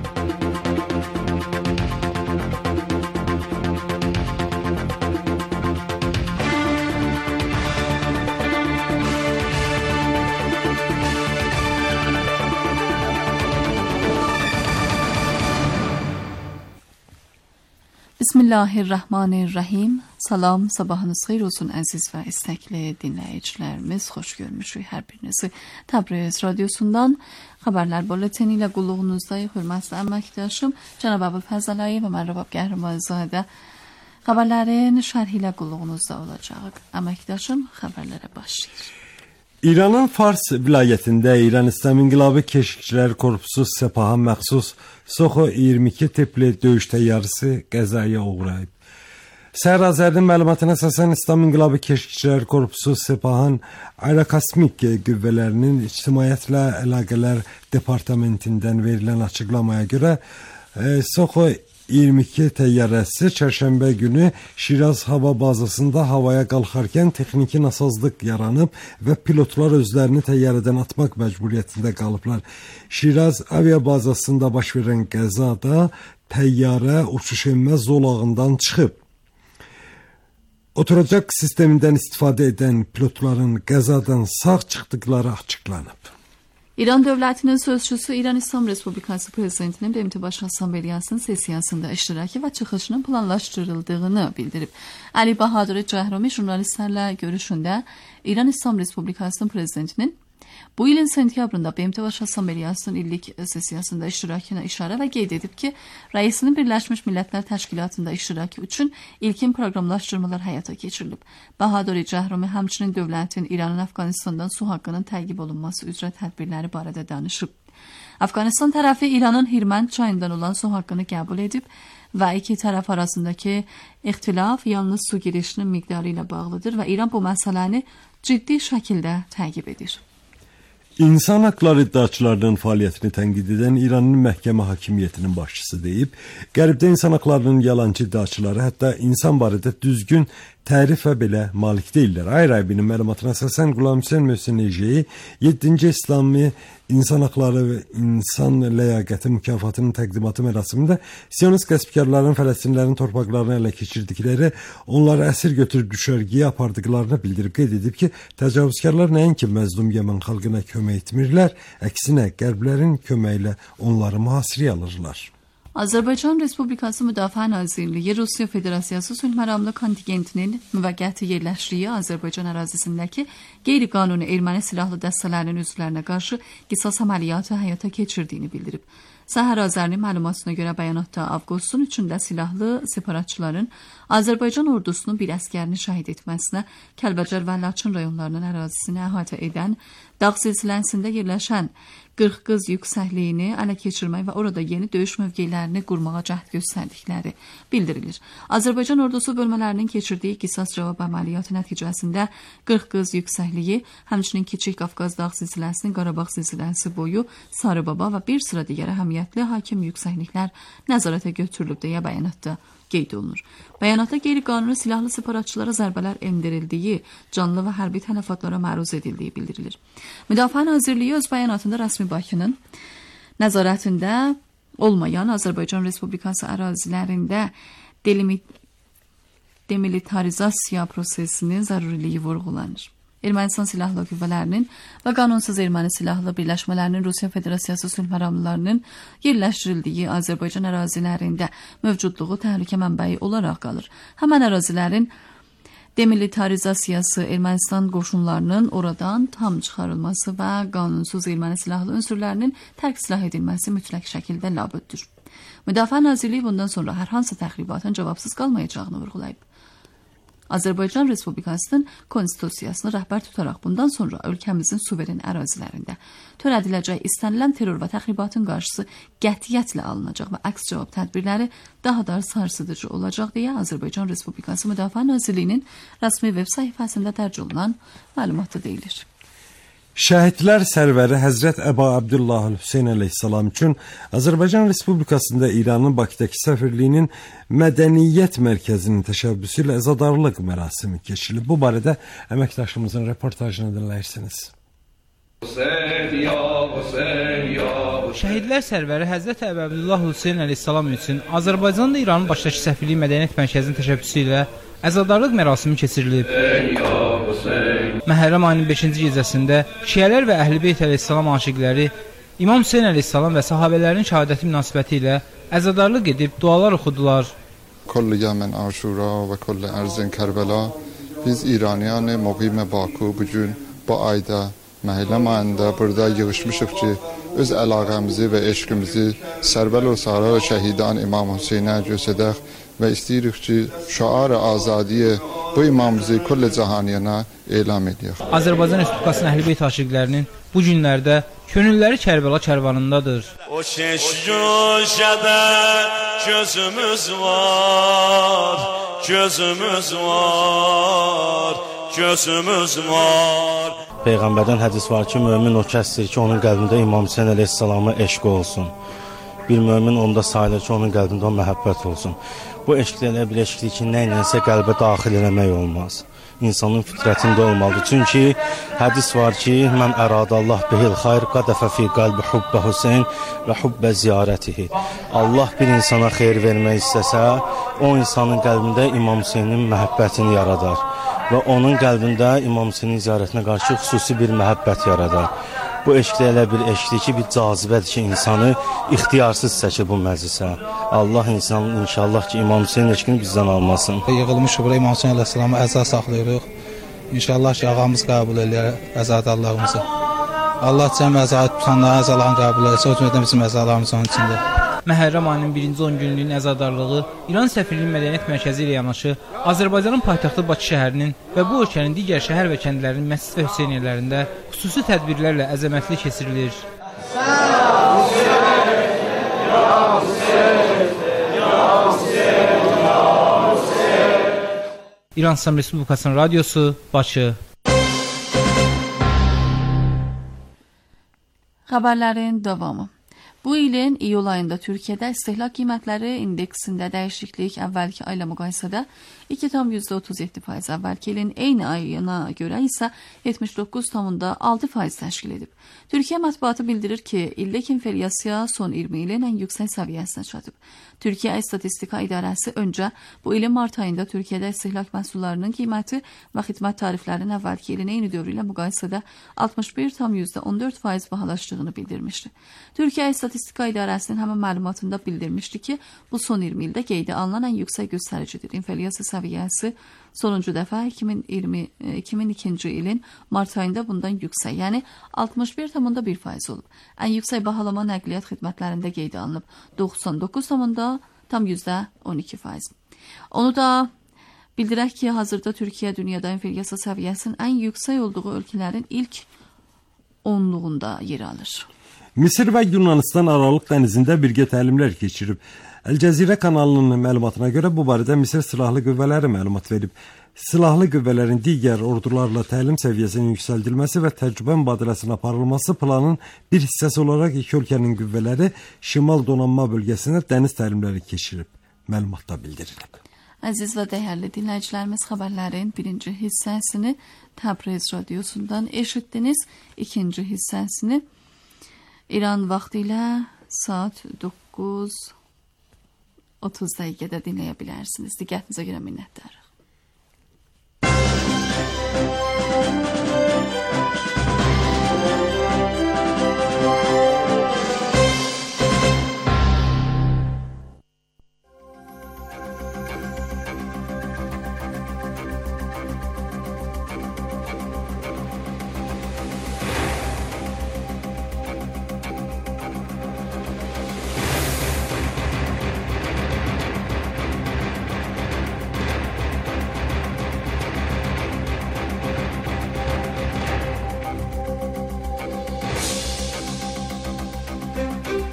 Bismillahirrahmanirrahim. Salam, sabahınız xeyir olsun əziz və istəkli dinləyicilərimiz. Xoş görmüşük hər birinizi Təbriz radiosundan. Xəbərlər bulletini ilə qulluğunuzdayıq. Hörmətli əməkdaşım Cənab Əbülfəzl Əliyev və mən Rəbab Qəhrəmanzadə xəbərlərin şərhi ilə qulluğunuzda olacaq. Əməkdaşım xəbərlərə başlayır. İranın Fars vilayətində İran İslam İnqilabı Keşikçilər Korpusu Sepaha məxsus Soxo-22 tipli döyüş təyyarəsi qəzaya uğrayıb. Səhər Azərinin məlumatına əsasən İslam İnqilabı Keşikçilər Korpusu Sepahın aerokosmik qüvvələrinin İctimaiyyətlə Əlaqələr Departamentindən verilən açıqlamaya görə Soxo-22 təyyarəsi çərşənbə günü Şiraz hava bazasında havaya qalxarkən texniki nasazlıq yaranıb və pilotlar özlərini təyyarədən atmaq məcburiyyətində qalıblar. Şiraz avia bazasında baş verən qəzada təyyarə uçuş-enmə zolağından çıxıb. Oturacaq sistemindən istifadə edən pilotların qəzadan sağ çıxdıqları açıqlanıb. İran dövlətinin sözçüsü İran İslam Respublikası Prezidentinin BMT Baş Assambleyasının sessiyasında iştirakı və çıxışının planlaşdırıldığını bildirib. Əli Bahadur Cəhromi jurnalistlərlə görüşündə İran İslam Respublikasının Prezidentinin bu ilin sentyabrında BMT Baş Assambleyasının illik sessiyasında iştirakına işarə və qeyd edib ki, rəisinin Birləşmiş Millətlər Təşkilatında iştirakı üçün ilkin proqramlaşdırmalar həyata keçirilib. Bahadori Cəhromi həmçinin dövlətin İranın Əfqanistandan su haqqının təqib olunması üzrə tədbirləri barədə danışıb. Əfqanistan tərəfi İranın Hirmand çayından olan su haqqını qəbul edib və iki tərəf arasındakı ixtilaf yalnız su girişinin miqdarı ilə bağlıdır və İran bu məsələni ciddi şəkildə təqib edir. İnsan haqları iddiaçılarının fəaliyyətini tənqid edən İranın məhkəmə hakimiyyətinin başçısı deyib, Qərbdə insan haqlarının yalancı iddiaçıları hətta insan barədə düzgün tərifə belə malik deyirlər. Ayrabinin məlumatına əsasən Qulam Hüseyn Möhsün-Ejei 7-ci İslami İnsan Haqları və İnsan Ləyaqəti mükafatının təqdimatı mərasimində Siyonist qəsbkarların Fələstinlərin torpaqlarını ələ keçirdikləri, onları əsir götürüb düşərgəyə apardıqlarını bildirib qeyd edib ki, təcavüzkarlar nəinki məzlum Yemen xalqına kömək etmirlər, əksinə qərblərin köməyi ilə onları mühasirəyə alırlar. Azərbaycan Respublikası Müdafiə Nazirliyi Rusiya Federasiyası sülhməramlı kontingentinin müvəqqəti yerləşdiyi Azərbaycan ərazisindəki qeyri-qanuni erməni silahlı dəstələrinin üzvlərinə qarşı qisas əməliyyatı həyata keçirdiyini bildirib. Səhər Azərinin məlumatına görə bəyanatda avqustun 3-də silahlı separatçıların Azərbaycan ordusunun bir əskərini şəhid etməsinə, Kəlbəcər və Laçın rayonlarının ərazisini əhatə edən dağ silsiləsində yerləşən 40 qız yüksəkliyini ələ keçirmək və orada yeni döyüş mövqelərini qurmağa cəhd göstərdikləri bildirilir. Azərbaycan ordusu bölmələrinin keçirdiyi qisas cavab əməliyyatı nəticəsində 40 qız yüksəkliyi, həmçinin Kiçik Qafqaz dağ silsiləsinin Qarabağ silsiləsi boyu, Sarıbaba və bir sıra digər əhəmiyyətli hakim yüksəkliklər nəzarətə götürülüb deyə bəyanatda qeyd olunur. Bəyanatda qeyri-qanuni silahlı separatçılara zərbələr endirildiyi, canlı və hərbi tələfatlara məruz edildiyi bildirilir. Müdafiə Nazirliyi öz bəyanatında rəsmi Bakının nəzarətində olmayan Azərbaycan Respublikası ərazilərində demilitarizasiya prosesinin zəruriliyi vurğulanır. Ermənistan Silahlı Qüvvələrinin və qanunsuz erməni silahlı birləşmələrinin Rusiya Federasiyası sülh məramlılarının yerləşdirildiyi Azərbaycan ərazilərində mövcudluğu təhlükə mənbəyi olaraq qalır. Həmən ərazilərin demilitarizasiyası, Ermənistan qoşunlarının oradan tam çıxarılması və qanunsuz erməni silahlı ünsürlərinin tərk silah edilməsi mütləq şəkildə labüddür. Müdafiə Nazirliyi bundan sonra hər hansı təxribatın cavabsız qalmayacağını vurğulayıb. Azərbaycan Respublikasının konstitusiyasını rəhbər tutaraq bundan sonra ölkəmizin suveren ərazilərində törədiləcək istənilən terror və təxribatın qarşısı qətiyyətlə alınacaq və əks cavab tədbirləri daha da sarsıdıcı olacaq deyə Azərbaycan Respublikası Müdafiə Nazirliyinin rəsmi veb səhifəsində dərc olunan məlumatda deyilir. Şəhidlər sərvəri Həzrət Əba Abdullah Hüseyn əleyhissalam üçün Azərbaycan Respublikasında İranın Bakıdakı səfirliyinin Mədəniyyət Mərkəzinin təşəbbüsü ilə əzadarlıq mərasimi keçirilib. Bu barədə əməkdaşımızın reportajını dinləyirsiniz. Şəhidlər sərvəri Həzrət Əba Abdullah Hüseyn əleyhissalam üçün Azərbaycanda İranın Bakıdakı səfirliyi Mədəniyyət Mərkəzinin təşəbbüsü ilə əzadarlıq mərasimi keçirilib. Məhərrəm ayının 5-ci gecəsində Şiələr və Əhl-i Beyt əleyhissalam aşiqləri İmam Hüseyn əleyhissalam və sahabələrin şəhadəti münasibəti ilə əzadarlıq edib dualar oxudular. Kullu Yemen Aşura və kullu Ərzin Kərbəla. Biz İraniyan muqim Baku bugün bu ayda Məhərrəm ayında burada yığışmışıq ki, öz əlaqəmizi və eşqimizi Sərbəl və Sahra şəhidan İmam Hüseynə göstərək və istəyirik ki, şüar azadiyə bu imamımızı kulli cahaniyana elam edək. Azərbaycan Respublikasının Əhl-i Beyt aşiqlərinin bu günlərdə könülləri Kərbəla kərvanındadır. O şeşgüşədə gözümüz var, gözümüz var, gözümüz var. Peyğəmbərdən hədis var ki, mömin o kəsdir ki, onun qəlbində İmam Hüseyn əleyhissalama eşq olsun. Bir mömin onda sayılır ki, onun qəlbində o məhəbbət olsun. Bu eşq elə bir eşqdir ki, nə ilə qəlbə daxil eləmək olmaz. İnsanın fitrətində olmalıdır. Çünki hədis var ki, mən əradallah bihil xayr qadəfə fi qalbi hubbə Hüseyn və hubbə ziyarətihi. Allah bir insana xeyir vermək istəsə, o insanın qəlbində İmam Hüseynin məhəbbətini yaradar və onun qəlbində İmam Hüseynin ziyarətinə qarşı xüsusi bir məhəbbət yaradar. Bu eşq də elə bir eşqdir ki, bir cazibədir ki, insanı ixtiyarsız çəkir bu məclisə. Allah inşallah ki, İmam Hüseyin eşqini bizdən almasın. Yığılmışıq bura İmam Hüseyin əleyhissalama əza saxlayırıq. İnşallah ki, ağamız qəbul eləyər əzadallığımızı. Allah cəm əzaət tutanların əzalarını qəbul etsin, o cümlədən bizim əzalarımız onun içində. Məhərrəm ayının 1-ci 10 günlüyün əzadarlığı İran Səfirliyinin Mədəniyyət Mərkəzi ilə yanaşı Azərbaycanın paytaxtı Bakı şəhərinin və bu ölkənin digər şəhər və kəndlərinin məscid və hüseyniyələrində xüsusi tədbirlərlə əzəmətli keçirilir. İran İslam Respublikasının radiosu, Bakı. Xəbərlərin davamı. Bu ilin iyul ayında Türkiyədə istehlak qiymətləri indeksində dəyişiklik əvvəlki ayla müqayisədə 2,37%, əvvəlki ilin eyni ayına görə isə 79,6% təşkil edib. Türkiyə mətbuatı bildirir ki, illik inflyasiya son 20 ilin ən yüksək səviyyəsinə çatıb. Türkiyə İstatistika İdarəsi öncə bu ilin mart ayında Türkiyədə istehlak məhsullarının qiyməti və xidmət tariflərinin əvvəlki ilin eyni dövrü ilə müqayisədə 61,14% bahalaşdığını bildirmişdi. Türkiyə İstatistika İdarəsinin həmin məlumatında bildirmişdi ki, bu son 20 ildə qeydə alınan ən yüksək göstəricidir. İnflyasiya səviyyəsi sonuncu dəfə 2002-ci ilin mart ayında bundan yüksək, yəni 61,1% olub. Ən yüksək bahalama nəqliyyat xidmətlərində qeydə alınıb, 99,12%. Onu da bildirək ki, hazırda Türkiyə dünyada inflyasiya səviyyəsinin ən yüksək olduğu ölkələrin ilk 10-luğunda yer alır. Misir və Yunanistan Aralıq dənizində birgə təlimlər keçirib. Əl-Cəzirə kanalının məlumatına görə bu barədə Misir Silahlı Qüvvələri məlumat verib. Silahlı qüvvələrin digər ordularla təlim səviyyəsinin yüksəldilməsi və təcrübə mübadiləsinin aparılması planın bir hissəsi olaraq iki ölkənin qüvvələri Şimal Donanma bölgəsində dəniz təlimləri keçirib. Məlumatda bildirilib. Əziz və dəyərli dinləyicilərimiz, xəbərlərin birinci hissəsini Təbriz radiosundan eşitdiniz. İkinci hissəsini İran vaxtı ilə saat 9:30 dəqiqədə dinləyə bilərsiniz. Diqqətinizə görə minnətdarıq.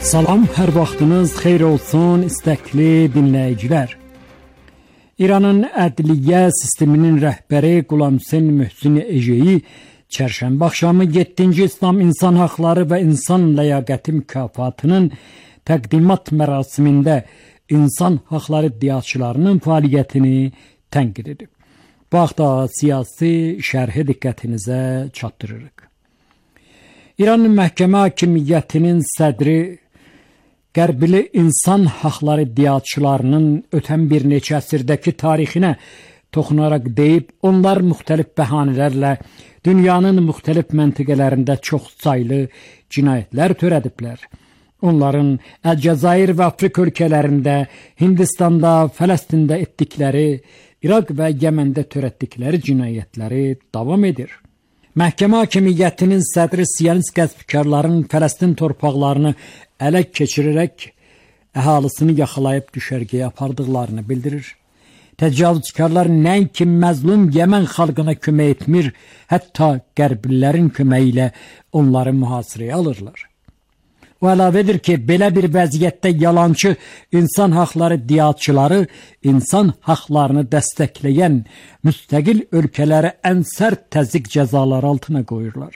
Salam, hər vaxtınız xeyir olsun istəkli dinləyicilər. İranın ədliyyə sisteminin rəhbəri Qulamsen Möhsin Ejeyi çərşənbə axşamı 7-ci İslam İnsan Haqları və İnsan Ləyaqəti mükafatının təqdimat mərasimində insan haqları iddiaçılarının fəaliyyətini tənqid edib. Bu haqda siyasi şərhi diqqətinizə çatdırırıq. İranın məhkəmə hakimiyyətinin sədri Qərbli insan haqları iddiaçılarının ötən bir neçə əsrdəki tarixinə toxunaraq deyib, onlar müxtəlif bəhanələrlə dünyanın müxtəlif məntəqələrində çox saylı cinayətlər törədiblər. Onların Əlcəzair və Afrika ölkələrində, Hindistanda, Fələstində etdikləri, İraq və Yəməndə törətdikləri cinayətləri davam edir. Məhkəmə hakimiyyətinin sədri Siyonist qəsbkarların Fələstin torpaqlarını ələ keçirərək əhalisini yaxalayıb düşərgəyə apardıqlarını bildirir. Təcavüzkarlar nəinki məzlum Yəmən xalqına kömək etmir, hətta qərblilərin köməyi ilə onları mühasirəyə alırlar. O əlavə edir ki, belə bir vəziyyətdə yalançı insan haqları iddiaçıları insan haqlarını dəstəkləyən müstəqil ölkələri ən sərt təzyiq cəzaları altına qoyurlar.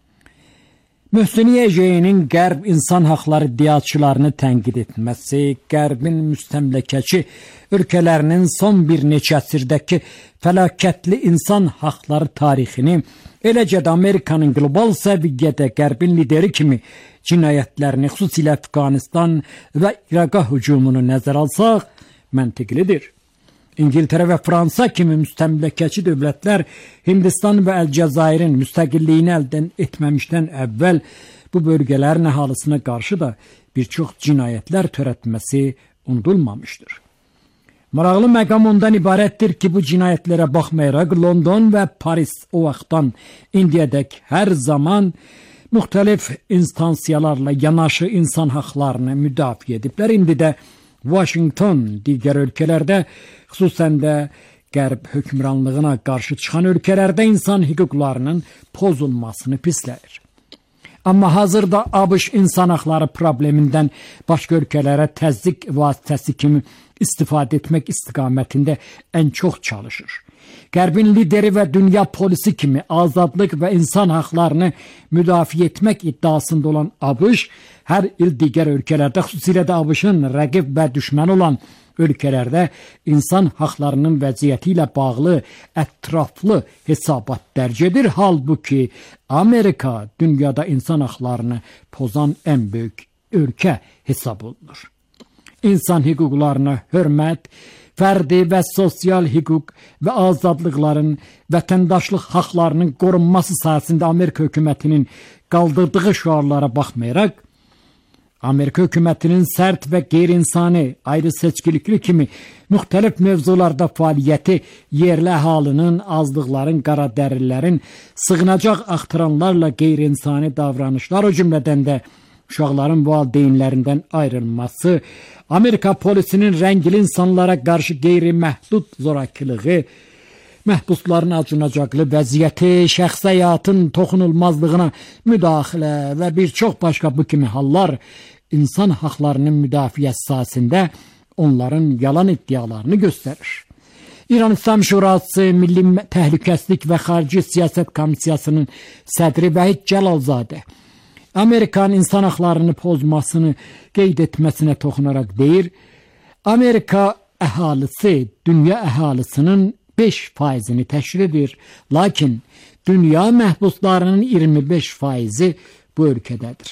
Möhsin Ejeyinin Qərb insan haqları iddiaçılarını tənqid etməsi, Qərbin müstəmləkəçi ölkələrinin son bir neçə əsrdəki fəlakətli insan haqları tarixini, eləcə də Amerikanın qlobal səviyyədə Qərbin lideri kimi cinayətlərini, xüsusilə Əfqanistan və İraqa hücumunu nəzərə alsaq, məntiqlidir. İngiltərə və Fransa kimi müstəmləkəçi dövlətlər Hindistan və Əlcəzairin müstəqilliyini əldən etməmişdən əvvəl bu bölgələrin əhalisinə qarşı da bir çox cinayətlər törətməsi unudulmamışdır. Maraqlı məqam ondan ibarətdir ki, bu cinayətlərə baxmayaraq London və Paris o vaxtdan indiyədək hər zaman müxtəlif instansiyalarla yanaşı insan haqlarını müdafiə ediblər. İndi də Washington digər ölkələrdə, xüsusən də Qərb hökmranlığına qarşı çıxan ölkələrdə insan hüquqlarının pozulmasını pisləyir. Amma hazırda ABŞ insan haqları problemindən başqa ölkələrə təzyiq vasitəsi kimi istifadə etmək istiqamətində ən çox çalışır. Qərbin lideri və dünya polisi kimi azadlıq və insan haqlarını müdafiə etmək iddiasında olan ABŞ hər il digər ölkələrdə, xüsusilə də ABŞ-ın rəqib və düşmən olan ölkələrdə insan haqlarının vəziyyəti ilə bağlı ətraflı hesabat dərc edir. Halbuki Amerika dünyada insan haqlarını pozan ən böyük ölkə hesab olunur. İnsan hüquqlarına hörmət, fərdi və sosial hüquq və azadlıqların, vətəndaşlıq haqlarının qorunması sahəsində Amerika hökumətinin qaldırdığı şüarlara baxmayaraq, Amerika hökumətinin sərt və qeyri-insani, ayrı seçkilikli kimi müxtəlif mövzularda fəaliyyəti yerli əhalinin, azlıqların, qaradərililərin, sığınacaq axtaranlarla qeyri-insani davranışlar, o cümlədən də uşaqların valideynlərindən ayrılması, Amerika polisinin rəngli insanlara qarşı qeyri-məhdud zorakılığı, məhbusların acınacaqlı vəziyyəti, şəxsi həyatın toxunulmazlığına müdaxilə və bir çox başqa bu kimi hallar insan haqlarının müdafiəsi sahəsində onların yalan iddialarını göstərir. İran İslam Şurası Milli Təhlükəsizlik və Xarici Siyasət Komissiyasının sədri Vahid Cəlalzadə Amerikanın insan haqlarını pozmasını qeyd etməsinə toxunaraq deyir, Amerika əhalisi, dünya əhalisinin 5%-ni təşkil edir, lakin dünya məhbuslarının 25%-i bu ölkədədir.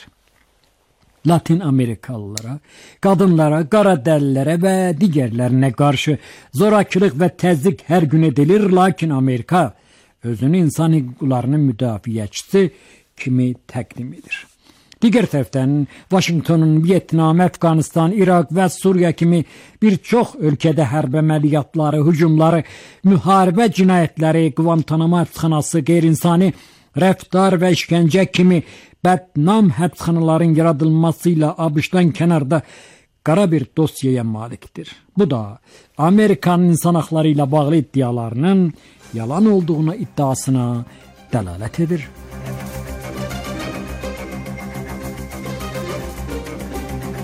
Latin Amerikalılara, qadınlara, qaradəlilərə və digərlərinə qarşı zorakılıq və təzyiq hər gün edilir, lakin Amerika özünü insan hüquqlarının müdafiəçisi kimi təqdim edir. Digər tərəfdən, Washingtonun Vyetnam, Əfqanistan, İraq və Suriya kimi bir çox ölkədə hərb əməliyyatları, hücumları, müharibə cinayətləri, Guantanamo həbsxanası, qeyri-insani rəftar və işgəncə kimi bədnam həbsxanaların yaradılması ilə ABŞ-dan kənarda qara bir dosyaya malikdir. Bu da Amerikanın insan haqları ilə bağlı iddialarının yalan olduğuna iddiasına dəlalət edir.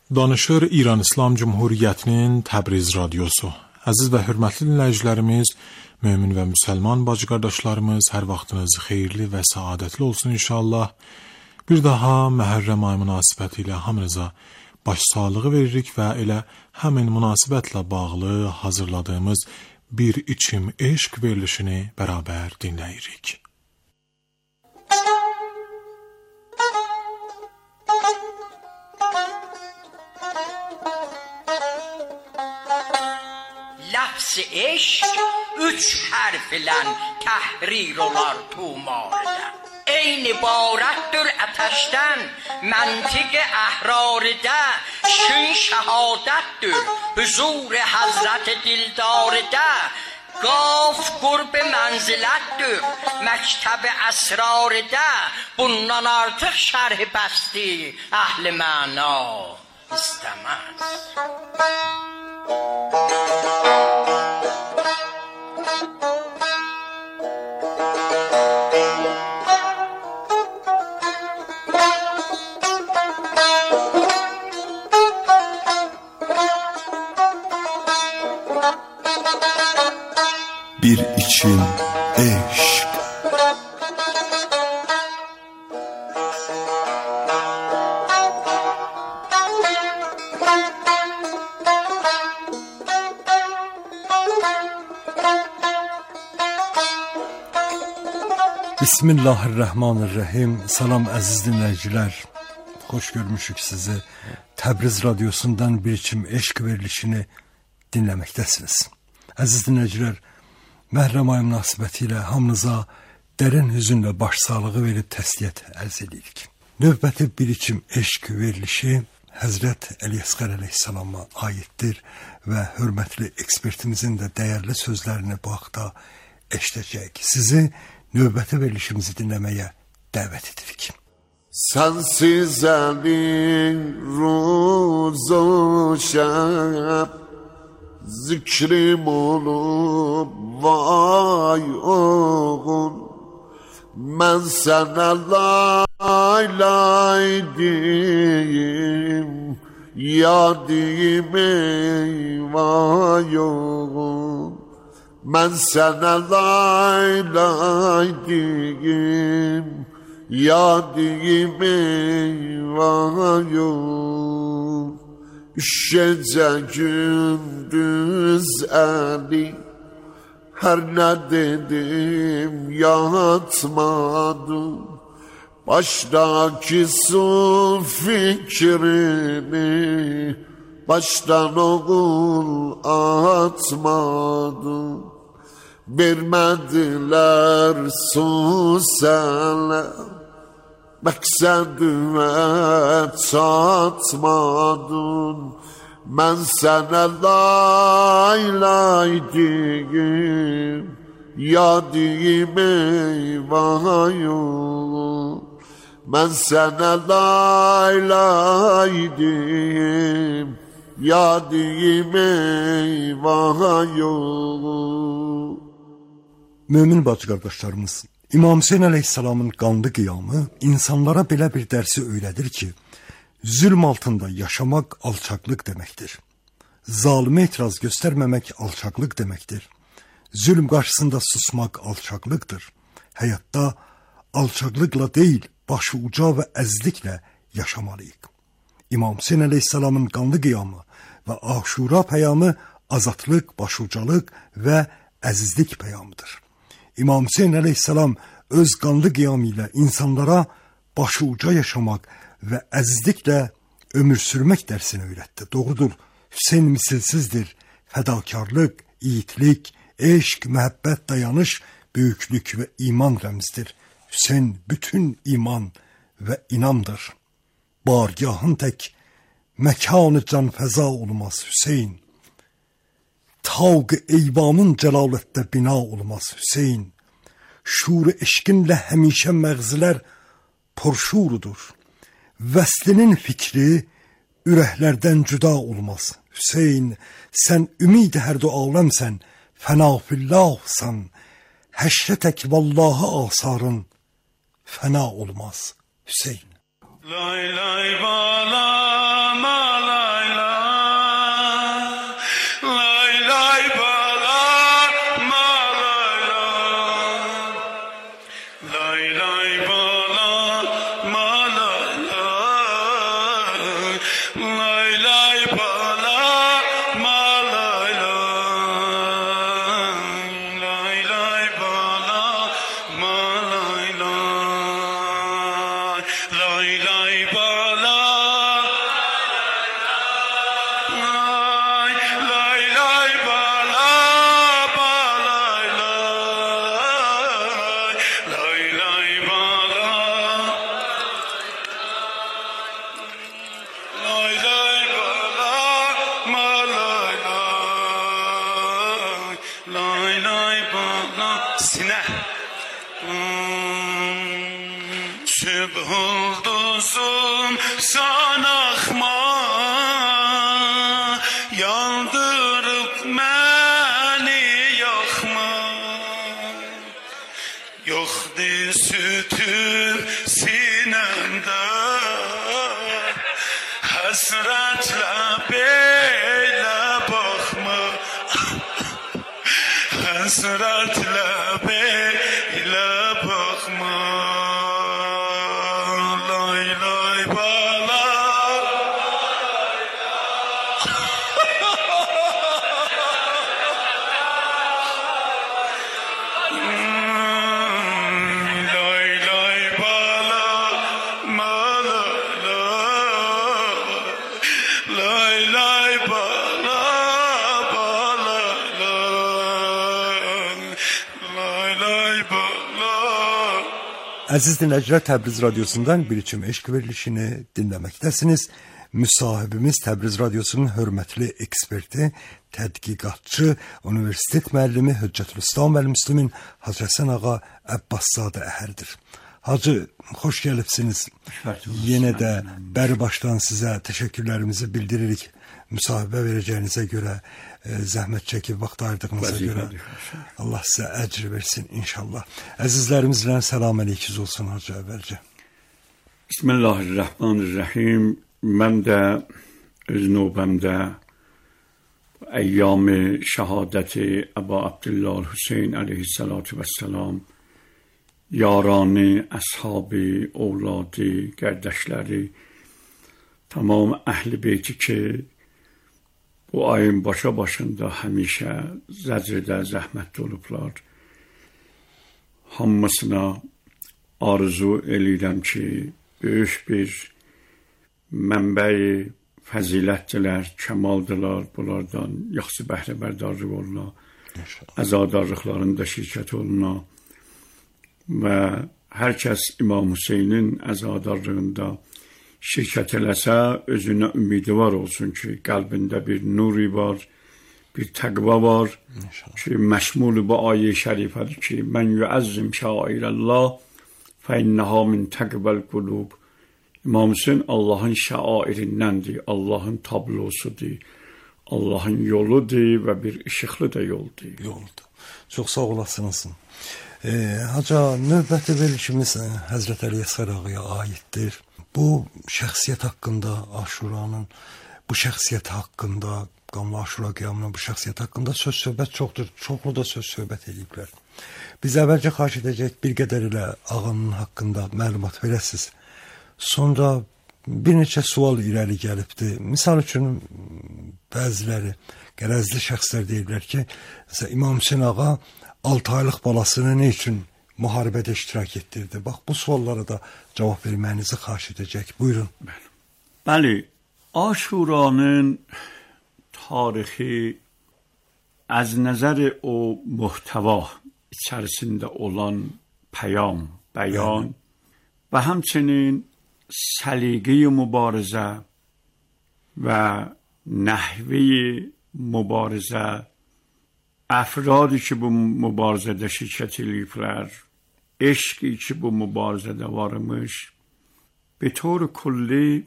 Danışır İran İslam Cumhuriyyətinin Təbriz radiosu. Əziz və hörmətli dinləyicilərimiz, mömin və müsəlman bacı qardaşlarımız, hər vaxtınız xeyirli və səadətli olsun inşallah. Bir daha Məhərrəm ayı münasibətilə hamınıza başsağlığı veririk və elə həmin münasibətlə bağlı hazırladığımız bir içim eşq verilişini bərabər dinləyirik. Lafz eşq 3 harf ilə təhrir olar tumarda. Eyni ibarətdir ateşdən, məntiq əhrarda, şün şəhadətdir, huzur Hazret dildarda. Qaf qurb mənzilətdir, məktəb əsrarda, bundan artıq şərh bəsti əhl-i məna istəməz. Bir içim eşq. Bismillahirrahmanirrahim. Salam əziz dinləyicilər. Xoş görmüşük sizi. Təbriz radiosundan bir içim eşq verilişini dinləməkdəsiniz. Əziz dinləyicilər, Məhərrəm ayı münasibətilə hamınıza dərin hüzünlə başsağlığı verib təsliyyət ərz edirik. Növbəti bir içim eşq verilişi Həzrət Əli Əsqər əleyhissalama aiddir və hörmətli ekspertimizin də dəyərli sözlərini bu haqda eşidəcəyik. Sizi növbəti verilişimizi dinləməyə dəvət edirik. Sensiz elin roz o şeb, zikrim olup vay oğul. Ben sana lay lay diyeyim, ya diyeyim ey vay oğul. Ben sana lay lay diyeyim, ya diyeyim ey vay oğul. Gece gündüz eli, her ne dedim yatmadım. Baştaki su fikrini baştan oğul atmadım. Vermediler susele, məqsədimə çatmadın. Mən sənə lay lay deyim, ya deyim eyvah yolu. Mən sənə lay lay deyim, ya deyim eyvah yolu. Mömin bacı qardaşlarımız, İmam Hüseyn əleyhissalamın qanlı qiyamı insanlara belə bir dərsi öyrədir ki, zülm altında yaşamaq alçaqlıq deməkdir. Zalimə etiraz göstərməmək alçaqlıq deməkdir. Zülm qarşısında susmaq alçaqlıqdır. Həyatda alçaqlıqla deyil, başı uca və əzizliklə yaşamalıyıq. İmam Hüseyn əleyhissalamın qanlı qiyamı və Aşura peyamı azadlıq, başucalıq və əzizlik peyamıdır. İmam Hüseyn əleyhissalam öz qanlı qiyamı ilə insanlara başı uca yaşamaq və əzizliklə ömür sürmək dərsini öyrətdi. Doğrudur, Hüseyn misilsizdir. Fədakarlıq, yiğitlik, eşq, məhəbbət, dayanış, böyüklük və iman rəmzdir. Hüseyn bütün iman və inamdır. Bargahın tək məkanı can fəza olmaz Hüseyn. Tağ eyvanın cəlalətdə bina olmaz Hüseyn. Şur-u eşqinlə həmişə məğzilər porşurudur. Vəslinin fikri ürəklərdən cüda olmaz Hüseyn. Sən ümid hər du aləmsən, fəna fillahsan. Həşrə tək vallahi asarın fəna olmaz Hüseyn. Lay lay balam alay. Aksine Sübh ulduzum sanakma Yandırıp beni yakma Yoktu sütüm sinemde Hasretle böyle bakma Hasretle böyle bakma Lay lay bala Lay lay bala mala lay lay bala bala lay lay bala. Əziz dinləyicilər, Təbriz radiosundan bir içim eşq verilişini dinləməkdəsiniz. Müsahibimiz Təbriz radiosunun hörmətli eksperti, tədqiqatçı, universitet müəllimi Hüccətülislam vəl-Müslimin Hacı Həsən ağa Əbbaszadə Əhərdir. Hacı, xoş gəlibsiniz. Yenə də bəri başdan sizə təşəkkürlərimizi bildiririk. Müsahibə verəcəyinizə görə, zəhmət çəkib vaxt ayırdığınıza görə. Allah sizə əcr versin inşallah. Əzizlərimizlə salam əleyküz olsun Hacı əvvəlcə. Bismillahirrahmanirrahim. Mən də öz növbəmdə əyyam-ı şəhadəti Əbu Abdullah Hüseyn əleyhissalatu vəssalam, yaranı, əshabı, ovladı, qərdəşləri, tamam əhl-i beyti ki, bu ayın başında həmişə zəcrdə zəhmətli olublar. Hamısına arzu eləyirəm ki, böyük bir mənbəyi fəzilətdilər, kəmaldılar, bunlardan yaxşı bəhrə bərdarlıq oluna, əzadarlıqlarında şirkət oluna və hər kəs İmam Hüseynin əzadarlığında şirkət eləsə, özünə ümidvar olsun ki, qəlbində bir nuri var, bir təqva var ki, məşmul bu ayə-i şərifədir ki, mən yüəzzim şairəllah fə innəhə min təqbəl qulub. İmam Hüseyin Allahın şairindəndir, Allahın tablosudur, Allahın yoludur və bir işıqlı da yoldur. Yoldur. Çox sağ olasınız. Hacı, növbəti verilişimiz Həzrət Əli Əsgər ağaya aiddir. Bu şəxsiyyət haqqında, Aşuranın bu şəxsiyyət haqqında, qanlı Aşura qiyamının bu şəxsiyyət haqqında söz-söhbət çoxdur, çoxlu da söz-söhbət ediblər. Biz əvvəlcə xahiş edəcək bir qədər ilə ağanın haqqında məlumat verəsiniz. Sonra bir neçə sual irəli gəlibdir. Misal üçün, bəziləri, qərəzli şəxslər deyirlər ki, İmam Hüseyin ağa 6 aylıq balasını ne üçün müharibədə iştirak etdirdi? Bax, bu suallara da cavab verməyinizi xahiş edəcək. Buyurun. Bəli, Aşuranın tarixi az nəzər o muhtəva içərisində olan pəyam, bəyan və həmçinin səliqə-i mübarizə və nəhvi mübarizə, əfradi ki bu mübarizədə şirkət ediblər, eşqi ki bu mübarizədə varmış, به طور کلی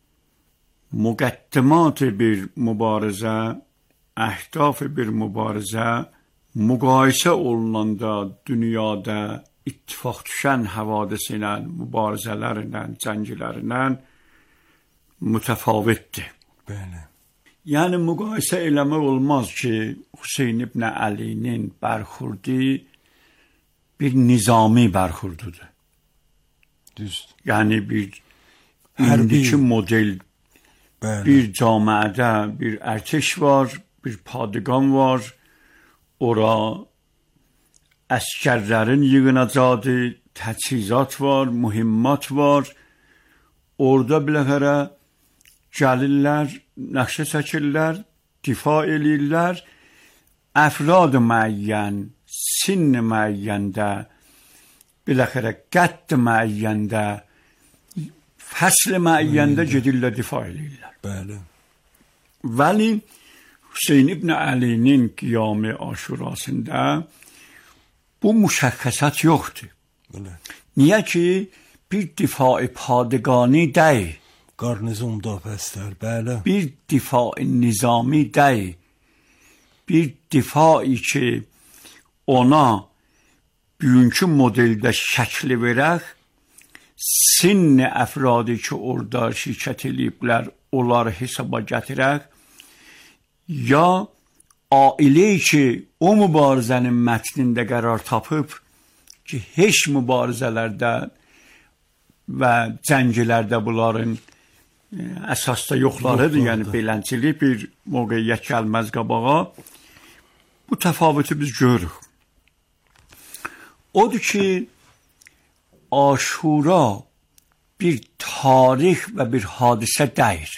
مقدمات bir mübarizə, əhdaf bir mübarizə müqayisə olunanda dünyada ittifaq düşən havadis ilə, mübarizələrlə, cənglərlə mütəfavitdir. Bəli. Yəni müqayisə eləmək olmaz ki, Hüseyn ibn Əlinin bərxurdi bir nizami bərxurdudur. Düzdür. Yəni bir indiki model, bir camiədə bir ərteş var, bir padğan var, ora əskərlərin yığınacağı təchizat var, mühimmat var. Orada biləxərə gəlirlər, nəqşə çəkirlər, difa eləyirlər. Əfrad müəyyən, sin müəyyəndə, biləxərə qədd müəyyəndə, fəsl müəyyəndə gedirlər, difa eləyirlər. Bəli. Vəli Hüseyn ibn Əlinin qiyam-ı Aşurasında bu müşəxxəsat yoxdur. Niyə ki, bir difai padegani deyil. Qarnizon müdafiəsilər, bəli. Bir difai nizami deyil. Bir difai ki, ona bugünkü modeldə şəkli verək, sinni əfradı ki, orada şirkət eləyiblər, onları hesaba gətirək, ya ailə ki, o mübarizənin mətnində qərar tapıb ki, heç mübarizələrdə və cəngilərdə bunların əsasda yoxlarıdır, yəni beləncəli bir mövqeyyət gəlməz qabağa. Bu təfavütü biz görürük. Odur ki, Aşura bir tarix və bir hadisə deyil.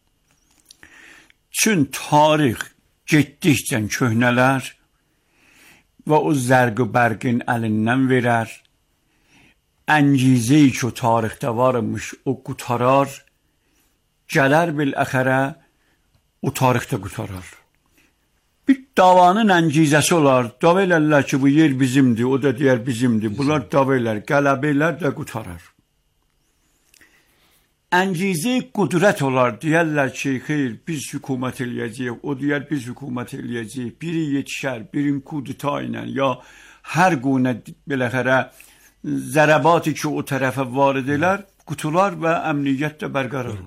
Çün tarix getdikcə köhnələr və o zərq-ı bərqin əlindən verər. Əngizəyi ki, o tarixdə varmış, o qutarar. Gələr bil-əxərə, o tarixdə qutarar. Bir davanın əngizəsi olar. Dava elərlər ki, bu yer bizimdir, o da deyər bizimdir. Bunlar dava elər, qələbəylər də qutarar. Əngizə qudrət olar. Deyərlər ki, xeyr, biz hükümət eləyəcəyik, o deyər biz hükümət eləyəcəyik. Biri yetişər, birin kudita ilə, ya hər qunə biləxərə zərəbatı ki, o tərəfə varid elər, qutular və əmniyyət də bərqərar.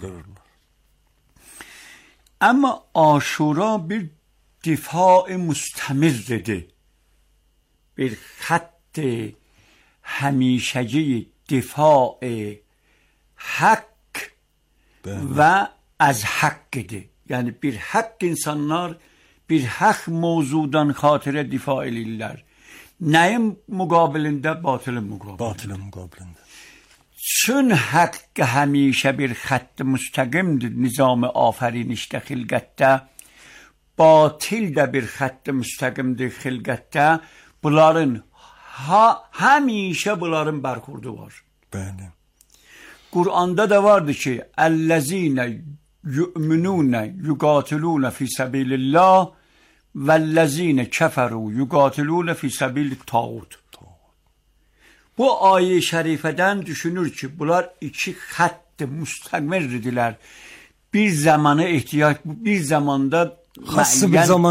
Amma Aşura bir difai müstəmirdir. Bir xətt həmişəci difai haqq və az haqqıdır. Yəni bir haqq insanlar bir haqq mövzudan xatirə difa eləyirlər. Nəyin müqabilində? Batılın müqabilində. Batılın müqabilində. Çün haqq həmişə bir xətt müstəqimdir nizam-ı afərinişdə, xilqətdə. Batil də bir xətt müstəqimdir xilqətdə. Bunların həmişə bunların bərxurdu var. Bəli. Qur'anda da vardı ki, "Əllezine yu'minune yuqatilune fi sabilillah vəllezine keferu yuqatilune fi sabilit tağut." Bu ayə-i şərifədən düşünür ki, bunlar iki xətt müstəmirdirlər. Bir zamana ehtiyac, bir zamanda xas bir zaman